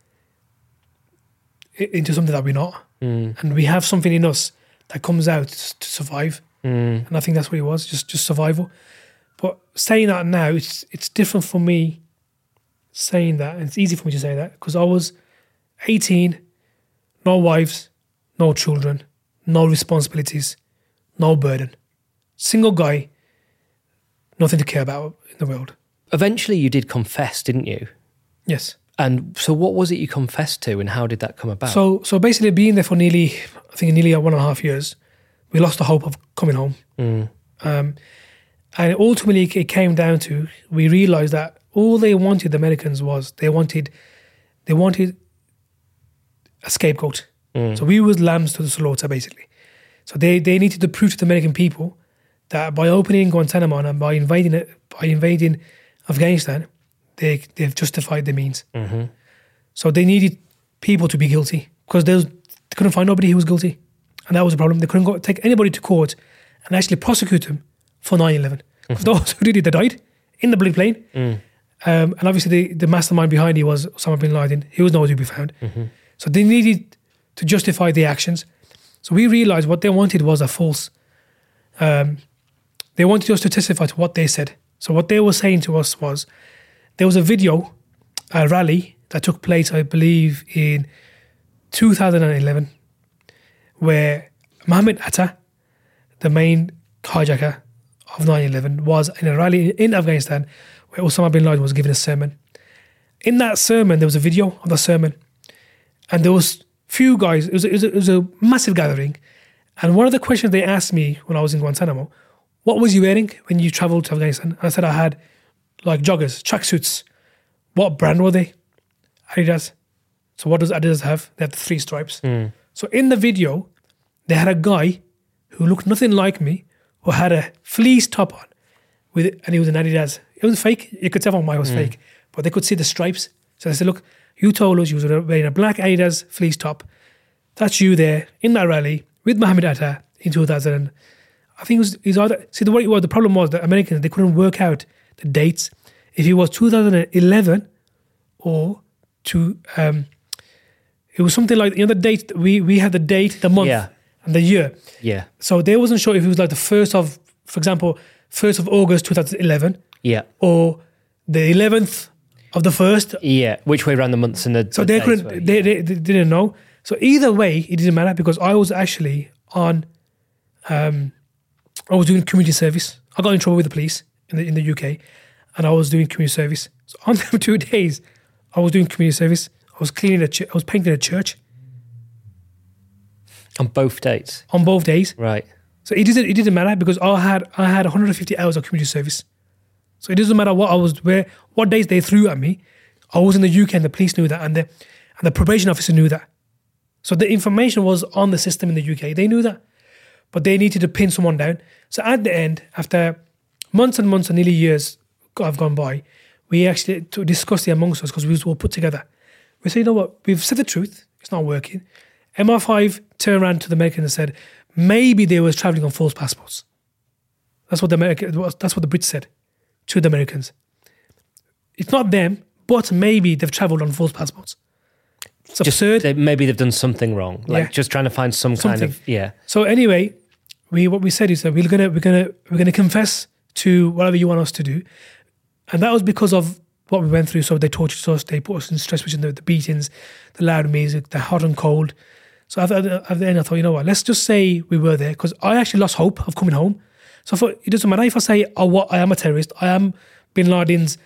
into something that we're not, Mm. and we have something in us that comes out to survive. Mm. And I think that's what it was, just just survival. But saying that now, it's it's different for me saying that. And it's easy for me to say that because I was eighteen, no wives, no children, no responsibilities, no burden. Single guy, nothing to care about in the world. Eventually you did confess, didn't you? Yes. And so what was it you confessed to and how did that come about? So so basically being there for nearly, I think nearly one and a half years, we lost the hope of coming home. Mm. Um, and ultimately it came down to, we realized that all they wanted, the Americans, was they wanted they wanted a scapegoat. Mm. So we was lambs to the slaughter, basically. So they, they needed to prove to the American people that by opening Guantanamo and by invading it, by invading Afghanistan, they they've justified their means. Mm-hmm. So they needed people to be guilty because there was, they couldn't find nobody who was guilty, and that was the problem. They couldn't go take anybody to court and actually prosecute them for nine eleven. Because Mm-hmm. those who did it, they died in the bloody plane. Mm. Um, and obviously the, the mastermind behind it was Osama bin Laden. He was nowhere to be found. Mm-hmm. So they needed to justify the actions. So we realized what they wanted was a false. Um, they wanted us to testify to what they said. So what they were saying to us was, there was a video, a rally that took place, I believe, in two thousand eleven, where Mohammed Atta, the main hijacker of nine eleven, was in a rally in Afghanistan where Osama bin Laden was giving a sermon. In that sermon, there was a video of the sermon, and there was few guys. It was, it was, a, it was a massive gathering, and one of the questions they asked me when I was in Guantanamo, what was you wearing when you travelled to Afghanistan? And I said I had like joggers, tracksuits. What brand were they? Adidas. So what does Adidas have? They have the three stripes. Mm. So in the video, they had a guy who looked nothing like me, who had a fleece top on, with and he was an Adidas. It was fake. You could tell from mine was Mm. fake, but they could see the stripes. So they said, "Look, you told us you was wearing a black Adidas fleece top. That's you there in that rally with Mohammed Atta in two thousand." I think it was, it was either, see the way it was, the problem was that Americans, they couldn't work out the dates. If it was two thousand eleven or to, um, it was something like, you know, the date, we, we had the date, the month, Yeah. and the year. Yeah. So they wasn't sure if it was like the first of, for example, first of August two thousand eleven Yeah. or the eleventh of the first. Yeah. Which way around the months and the So the they days couldn't, were, they, yeah. they, they didn't know. So either way, it didn't matter because I was actually on, um, I was doing community service. I got in trouble with the police in the in the U K, and I was doing community service. So on them two days, I was doing community service. I was cleaning a church. I was painting a church On both dates. on both days. Right. So it didn't, it didn't matter because I had I had one hundred fifty hours of community service. So it doesn't matter what I was, where, what days they threw at me. I was in the U K and the police knew that, and the and the probation officer knew that. So the information was on the system in the U K. They knew that, but they needed to pin someone down. So at the end, after months and months and nearly years have gone by, we actually to discuss it amongst us because we was all put together. We said, you know what, we've said the truth. It's not working. M I five turned around to the Americans and said, maybe they were travelling on false passports. That's what the America, that's what the Brits said to the Americans. It's not them, but maybe they've travelled on false passports. It's just absurd. They, maybe they've done something wrong, like Yeah. just trying to find some Something. kind of yeah. So anyway, we what we said is that we're gonna we're gonna we're gonna confess to whatever you want us to do, and that was because of what we went through. So they tortured us, they put us in stress, which is the, the beatings, the loud music, the hot and cold. So at the, at the end, I thought, you know what? Let's just say we were there because I actually lost hope of coming home. So I thought it doesn't matter if I say, oh, what I am a terrorist, I am Bin Laden's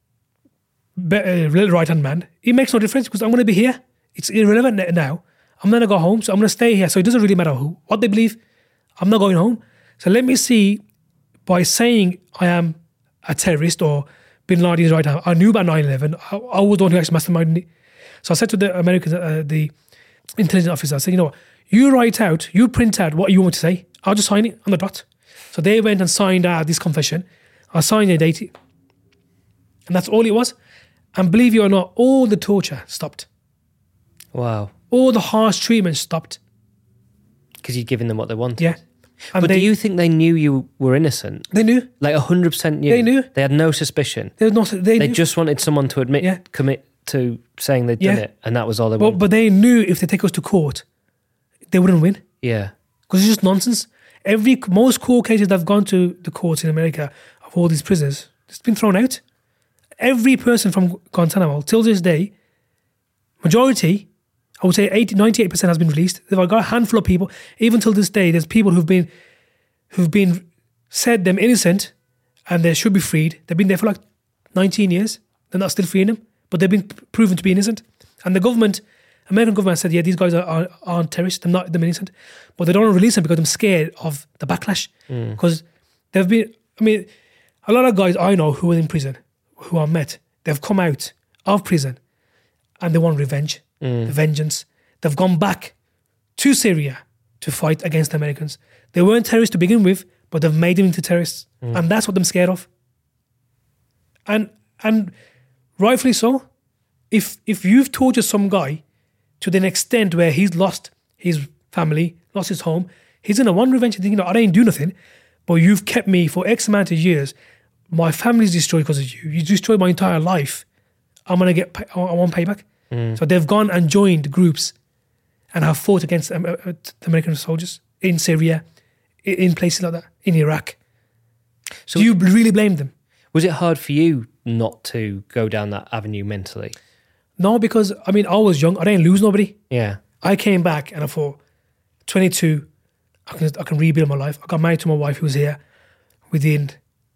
be- uh, little right hand man. It makes no difference because I'm going to be here. It's irrelevant now. I'm going to go home, so I'm going to stay here. So it doesn't really matter who, what they believe. I'm not going home. So let me see, by saying I am a terrorist or Bin Laden's right hand, I knew about nine eleven. I, I was the one who actually masterminded it. So I said to the Americans, uh, the intelligence officer, I said, you know what, you write out, you print out what you want to say. I'll just sign it on the dot. So they went and signed out this confession. I signed it, date it. And that's all it was. And believe you or not, all the torture stopped. Wow. All the harsh treatment stopped. Because you'd given them what they wanted. Yeah. And But they, do you think they knew you were innocent? they knew. Like one hundred percent knew? They knew. They had no suspicion? They, was not, they, They knew. just wanted someone to admit, Yeah. commit to saying they'd done Yeah. it, and that was all they but, wanted? but they knew if they take us to court, they wouldn't win. Yeah. Because it's just nonsense. Every Most court cases that have gone to the courts in America of all these prisoners, it's been thrown out. Every person from Guantanamo, till this day, majority, I would say eighty, ninety-eight percent has been released. They've got a handful of people. Even till this day, there's people who've been who've been said them innocent and they should be freed. They've been there for like nineteen years. They're not still freeing them, but they've been proven to be innocent. And the government, American government said, yeah, these guys are, are, aren't terrorists. They're not they're innocent. But they don't want to release them because they're scared of the backlash. Because mm. they've been, I mean, a lot of guys I know who are in prison, who I met, they've come out of prison and they want revenge, mm. vengeance. They've gone back to Syria to fight against the Americans. They weren't terrorists to begin with, but they've made them into terrorists. Mm. And that's what they're scared of. And and rightfully so. If if you've tortured some guy to the extent where he's lost his family, lost his home, he's going to want revenge and think, you know, I didn't do nothing, but you've kept me for X amount of years. My family's destroyed because of you. You destroyed my entire life. I'm going to get, pay, I want payback. Mm. So they've gone and joined groups and have fought against um, uh, the American soldiers in Syria, in places like that, in Iraq. So do you really blame them? Was it hard for you not to go down that avenue mentally? No, because, I mean, I was young. I didn't lose nobody. Yeah. I came back and I thought, twenty-two, I can, I can rebuild my life. I got married to my wife who was here. Within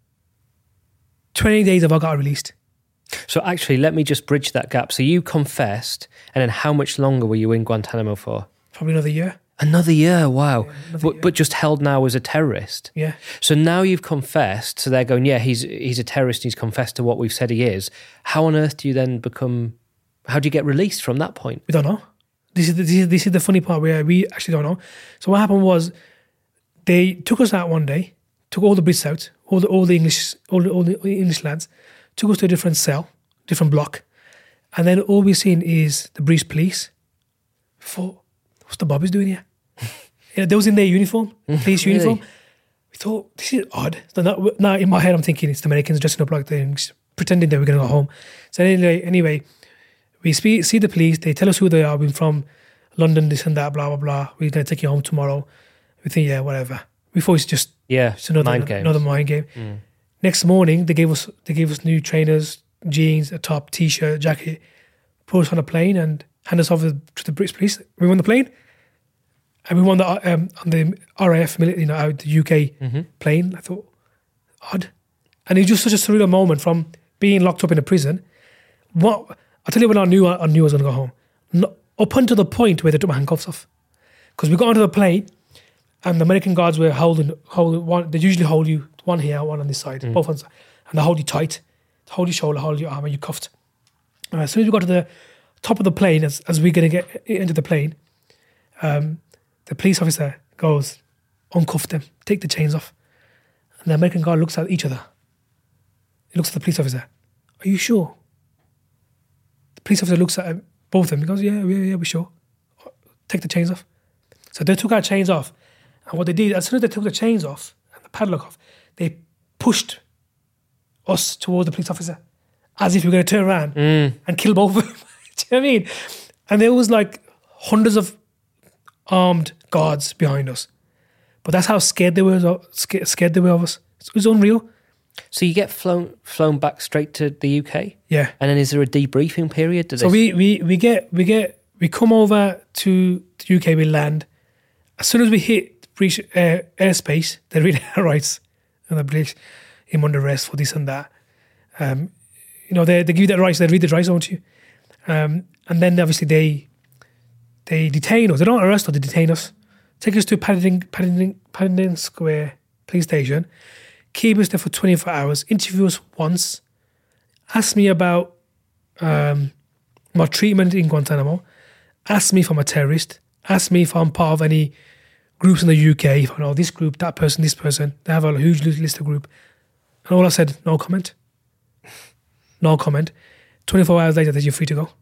twenty days of I got released. So actually, let me just bridge that gap. So you confessed, and then how much longer were you in Guantanamo for? Probably another year. Another year, wow. Yeah, another but, year. but just held now as a terrorist. Yeah. So now you've confessed, so they're going, yeah, he's he's a terrorist, he's confessed to what we've said he is. How on earth do you then become, how do you get released from that point? We don't know. This is, the, this is this is the funny part where we actually don't know. So what happened was, they took us out one day, took all the Brits out, all the all the English all the, all the English lads, took us to a different cell, different block, and then all we've seen is the British police. Thought, what's the bobbies doing here? Yeah, they was in their uniform, police Really? uniform. We thought, this is odd. So now, now in my head I'm thinking it's the Americans dressing up like the English, pretending that we're going to go home. So anyway, anyway we speak, see the police, they tell us who they are, we're from London, this and that, blah, blah, blah. We're going to take you home tomorrow. We think, yeah, whatever. We thought it's just, Yeah, it's another, mind games. another mind game. Mm. Next morning, they gave us they gave us new trainers, jeans, a top, t-shirt, jacket, put us on a plane and hand us over to the British police. We were on the plane, and we were on the um, on the R A F, you know, out the U K Mm-hmm. plane. I thought, odd, and it was just such a surreal moment from being locked up in a prison. What I tell you, when I knew I, I knew I was going to go home, Not, up until the point where they took my handcuffs off, because we got onto the plane, And the American guards were holding, holding one. They usually hold you one here, one on this side, Mm. both on side, and they hold you tight, hold your shoulder, hold your arm, and you cuffed. And as soon as we got to the top of the plane, as, as we're going to get into the plane, um, the police officer goes, uncuff them, take the chains off. And the American guard looks at each other. He looks at the police officer. Are you sure? The police officer looks at both of them. He goes, yeah, yeah, yeah, we're sure. Take the chains off. So they took our chains off. And what they did, as soon as they took the chains off and the padlock off, they pushed us towards the police officer as if we were going to turn around Mm. and kill both of them. Do you know what I mean? And there was like hundreds of armed guards behind us. But that's how scared they were, scared they were of us. It was unreal. So you get flown flown back straight to the U K? Yeah. And then is there a debriefing period? Do So they- we, we, we get we get we come over to the U K, we land. As soon as we hit British uh, airspace, they read our rights and they place him under arrest for this and that. Um, you know, they they give you that rights, they read the rights, don't you? Um, and then obviously they they detain us. They don't arrest us, they detain us. Take us to Paddington, Paddington, Paddington Square police station. Keep us there for twenty-four hours. Interview us once. Ask me about um, my treatment in Guantanamo. Ask me if I'm a terrorist. Ask me if I'm part of any groups in the U K. If I know this group, that person, this person. They have a huge list of group. And all I said, no comment. No comment. twenty-four hours later, they said, you're free to go.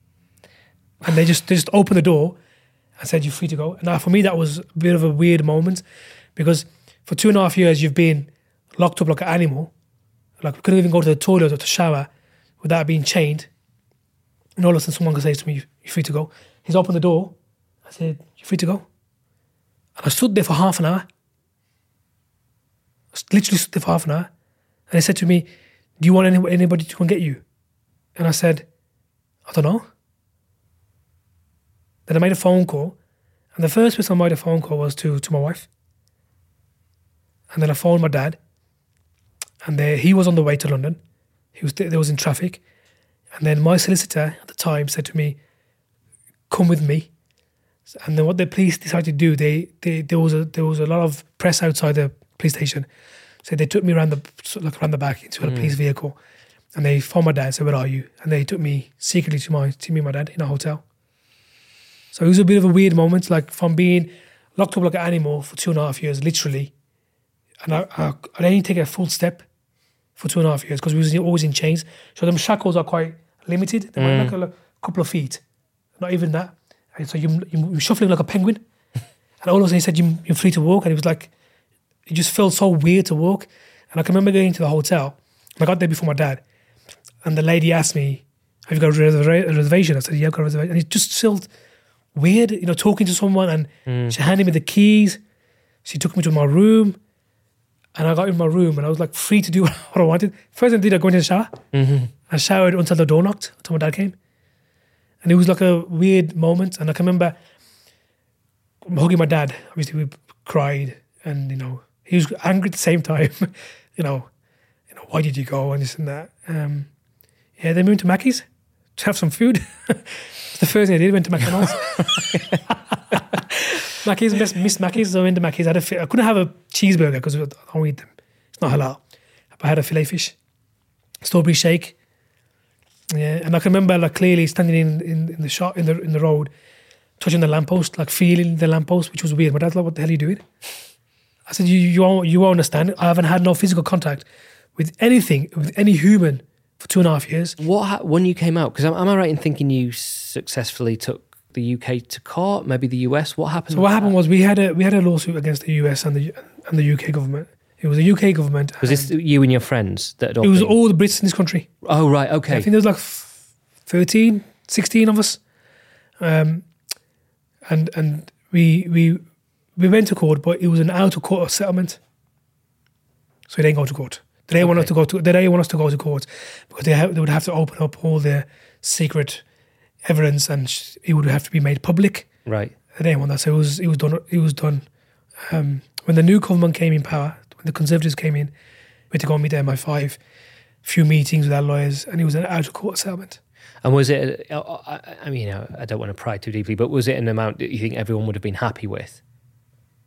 And they just they just opened the door and said, you're free to go. Now, for me, that was a bit of a weird moment because for two and a half years, you've been locked up like an animal. Like, we couldn't even go to the toilet or to shower without being chained. And all of a sudden, someone could say to me, you're free to go. He's opened the door. I said, you're free to go. And I stood there for half an hour. I literally stood there for half an hour. And they said to me, do you want any, anybody to come and get you? And I said, I don't know. Then I made a phone call. And the first person I made a phone call was to, to my wife. And then I phoned my dad. And they, he was on the way to London. He was there was in traffic. And then my solicitor at the time said to me, come with me. And then what the police decided to do, they, they there was a there was a lot of press outside the police station. So they took me around the like around the back into a Mm. police vehicle. And they phoned my dad and said, where are you? And they took me secretly to my to me and my dad in a hotel. So it was a bit of a weird moment, like from being locked up like an animal for two and a half years, literally. And I, I, I didn't take a full step for two and a half years because we was always in chains. So them shackles are quite limited. They're Mm. like a, like a couple of feet, not even that. And so you, you, you're shuffling like a penguin. And all of a sudden he said, you, you're free to walk. And it was like, it just felt so weird to walk. And I can remember going to the hotel. And I got there before my dad. And the lady asked me, have you got a, reserva- a reservation? I said, yeah, I've got a reservation. And it just felt weird, you know, talking to someone. And Mm. she handed me the keys. She took me to my room. And I got in my room and I was like free to do what I wanted. First thing I did, I go into the shower. Mm-hmm. I showered until the door knocked, until my dad came. And it was like a weird moment. And I can remember hugging my dad. Obviously, we cried. And, you know, he was angry at the same time. you know, you know, why did you go and this and that. Um, yeah, they moved to Mackey's to have some food. It's the first thing I did, went to McDonald's. Mackey's, missed, missed Mackey's. So I went to Mackey's. I, had a fi- I couldn't have a cheeseburger because I don't eat them. It's not halal. But I had a filet fish, strawberry shake. Yeah, and I can remember like clearly standing in, in, in the shop in the in the road, touching the lamppost, like feeling the lamppost, which was weird. My dad's like, "What the hell are you doing?" I said, "You you won't you won't understand. I haven't had no physical contact with anything with any human for two and a half years." What ha- when you came out? Because am, am I right in thinking you successfully took the U K to court, maybe the U S? What happened? So what happened was we had a we had a lawsuit against the U S and the and the U K government. It was the U K government. Was this you and your friends that had all It was been- all the Brits in this country. Oh right, okay. I think there was like thirteen, sixteen of us. Um, and and we we we went to court, but it was an out of court settlement. So we didn't go to court. They didn't want us Okay. to go to. They didn't want us to go to court because they have, they would have to open up all the secret evidence, and sh- it would have to be made public. Right. They didn't want that, so it was it was done. It was done um, when the new government came in power. When the Conservatives came in, we had to go and meet the M I five. Few meetings with our lawyers, and it was an out of court settlement. And was it? uh, I I mean, I don't want to pry too deeply, but was it an amount that you think everyone would have been happy with?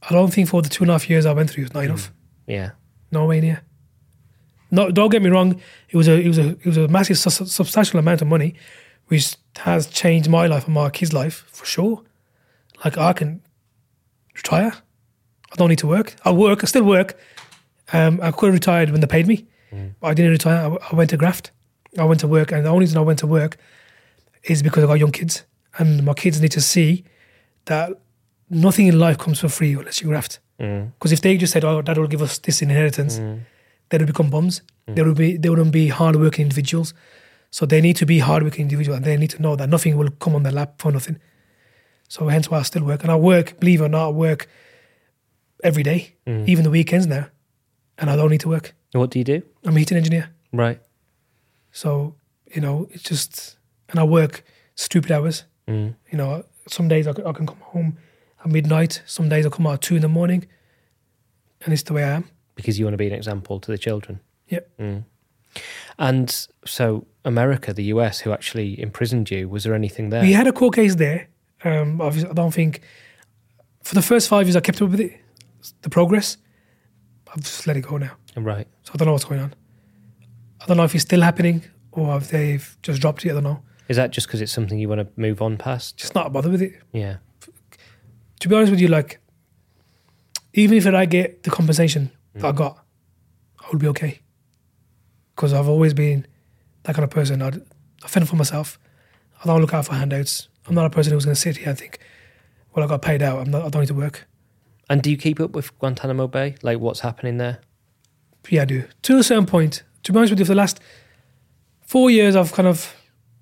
I don't think for the two and a half years I went through, it was not enough. Yeah. No way near. No, don't get me wrong. It was a it was a it was a massive su- substantial amount of money, which has changed my life and my kids' life for sure. Like I can retire. I don't need to work. I work. I still work. Um, I could have retired when they paid me, mm. but I didn't retire. I, I went to graft. I went to work, and the only reason I went to work is because I got young kids, and my kids need to see that nothing in life comes for free unless you graft. Because mm. if they just said, "Oh, Dad will give us this inheritance," mm. they would become bums. Mm. They would be. They wouldn't be hard-working individuals. So they need to be hard-working individuals, and they need to know that nothing will come on their lap for nothing. So hence why I still work, and I work. Believe it or not, I work every day, mm. even the weekends now, and I don't need to work. What do you do? I'm a heating engineer. Right. So you know, it's just, and I work stupid hours. Mm. You know, some days I can, I can come home at midnight. Some days I come out at two in the morning, and it's the way I am. Because you want to be an example to the children. Yep. Mm. And so America, the U S, who actually imprisoned you, was there anything there? We had a court case there. Um, obviously, I don't think, for the first five years I kept up with it, the progress. I've just let it go now. Right. So I don't know what's going on. I don't know if it's still happening or if they've just dropped it. I don't know. Is that just because it's something you want to move on past? Just not bother with it. Yeah. To be honest with you, like, even if I get the compensation mm. that I got, I will be okay. Because I've always been that kind of person. I'd, I fend for myself. I don't look out for handouts. I'm not a person who's going to sit here and think, well, I got paid out. I'm not, I don't need to work. And do you keep up with Guantanamo Bay? Like, what's happening there? Yeah, I do. To a certain point. To be honest with you, for the last four years, I've kind of...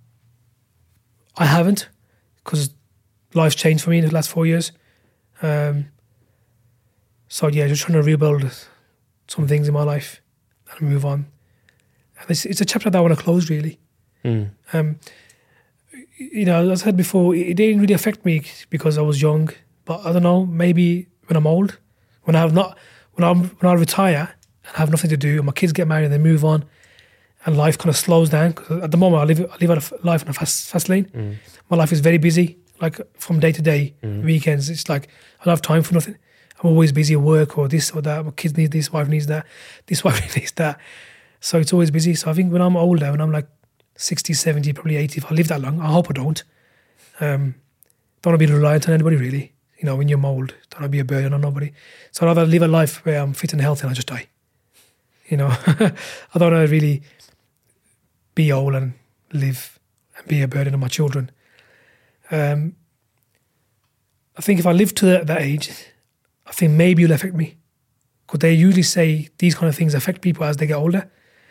I haven't, because life's changed for me in the last four years. Um, so, yeah, just trying to rebuild some things in my life and move on. And it's, it's a chapter that I want to close, really. Mm. Um, you know, as I said before, it didn't really affect me because I was young. But I don't know, maybe when I'm old, when I have not, when I when I retire and have nothing to do, and my kids get married and they move on, and life kind of slows down. Because at the moment, I live I live a life in a fast fast lane. Mm. My life is very busy, like from day to day. Mm. Weekends, it's like I don't have time for nothing. I'm always busy at work or this or that. My kids need this, wife needs that, this wife needs that. So it's always busy. So I think when I'm older, when I'm like sixty, seventy, probably eighty, if I live that long, I hope I don't. Um, don't want to be reliant on anybody, really. You know, when you're old, don't want to be a burden on nobody. So I'd rather live a life where I'm fit and healthy and I just die. You know, I don't want to really be old and live and be a burden on my children. Um, I think if I live to that, that age, I think maybe it'll affect me. Because they usually say these kind of things affect people as they get older.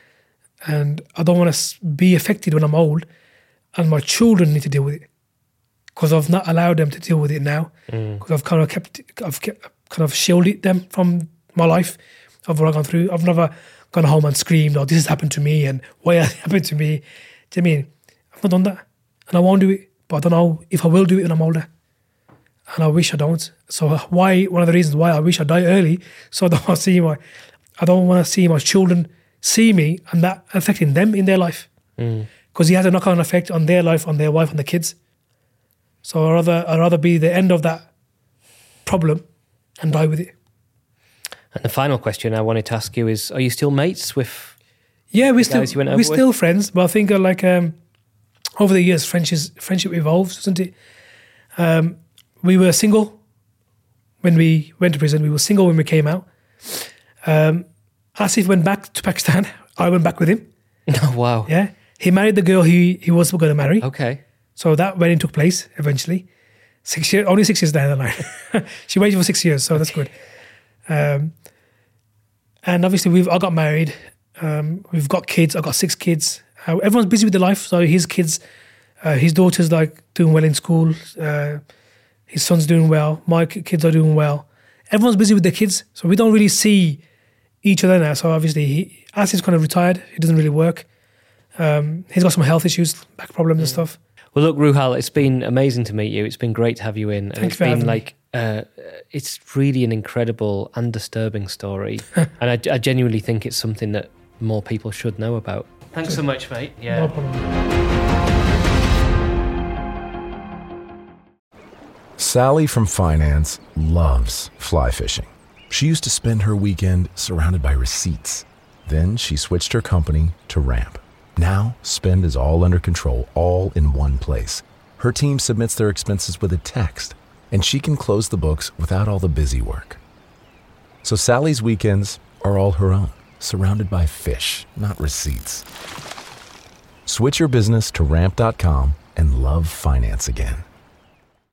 And I don't want to be affected when I'm old and my children need to deal with it. Because I've not allowed them to deal with it now. Because mm. I've kind of kept, I've kept, kind of shielded them from my life of what I've gone through. I've never gone home and screamed, "Oh, this has happened to me," and "Why has it happened to me?" Do you mean? I've not done that, and I won't do it. But I don't know if I will do it when I'm older, and I wish I don't. So why? One of the reasons why I wish I die early, so I don't want to see my, I don't want to see my children see me and that affecting them in their life, because mm. it has a knock-on effect on their life, on their wife, on the kids. So I'd rather, I'd rather be the end of that problem and die with it. And the final question I wanted to ask you is, are you still mates with yeah, we're the guys still, you went over we're with? still friends, but I think uh, like um, over the years, friendship, friendship evolves, doesn't it? Um, we were single when we went to prison. We were single when we came out. Um, Asif went back to Pakistan. I went back with him. Oh, wow. Yeah. He married the girl he, he was going to marry. Okay. So that wedding took place eventually. Six years, only six years down the line. She waited for six years, so okay. That's good. Um, and obviously, we've I got married. Um, we've got kids. I got six kids. Uh, everyone's busy with their life. So his kids, uh, his daughter's like doing well in school. Uh, his son's doing well. My kids are doing well. Everyone's busy with their kids, so we don't really see each other now. So obviously, he, as he's kind of retired, he doesn't really work. Um, he's got some health issues, back problems mm. and stuff. Well, look, Ruhal, it's been amazing to meet you. It's been great to have you in. And Thank it's you for been having like, uh, it's really an incredible and disturbing story. And I, I genuinely think it's something that more people should know about. Thanks so much, mate. Yeah. No problem. Sally from finance loves fly fishing. She used to spend her weekend surrounded by receipts. Then she switched her company to Ramp. Now, spend is all under control, all in one place. Her team submits their expenses with a text, and she can close the books without all the busy work. So Sally's weekends are all her own, surrounded by fish, not receipts. Switch your business to ramp dot com and love finance again.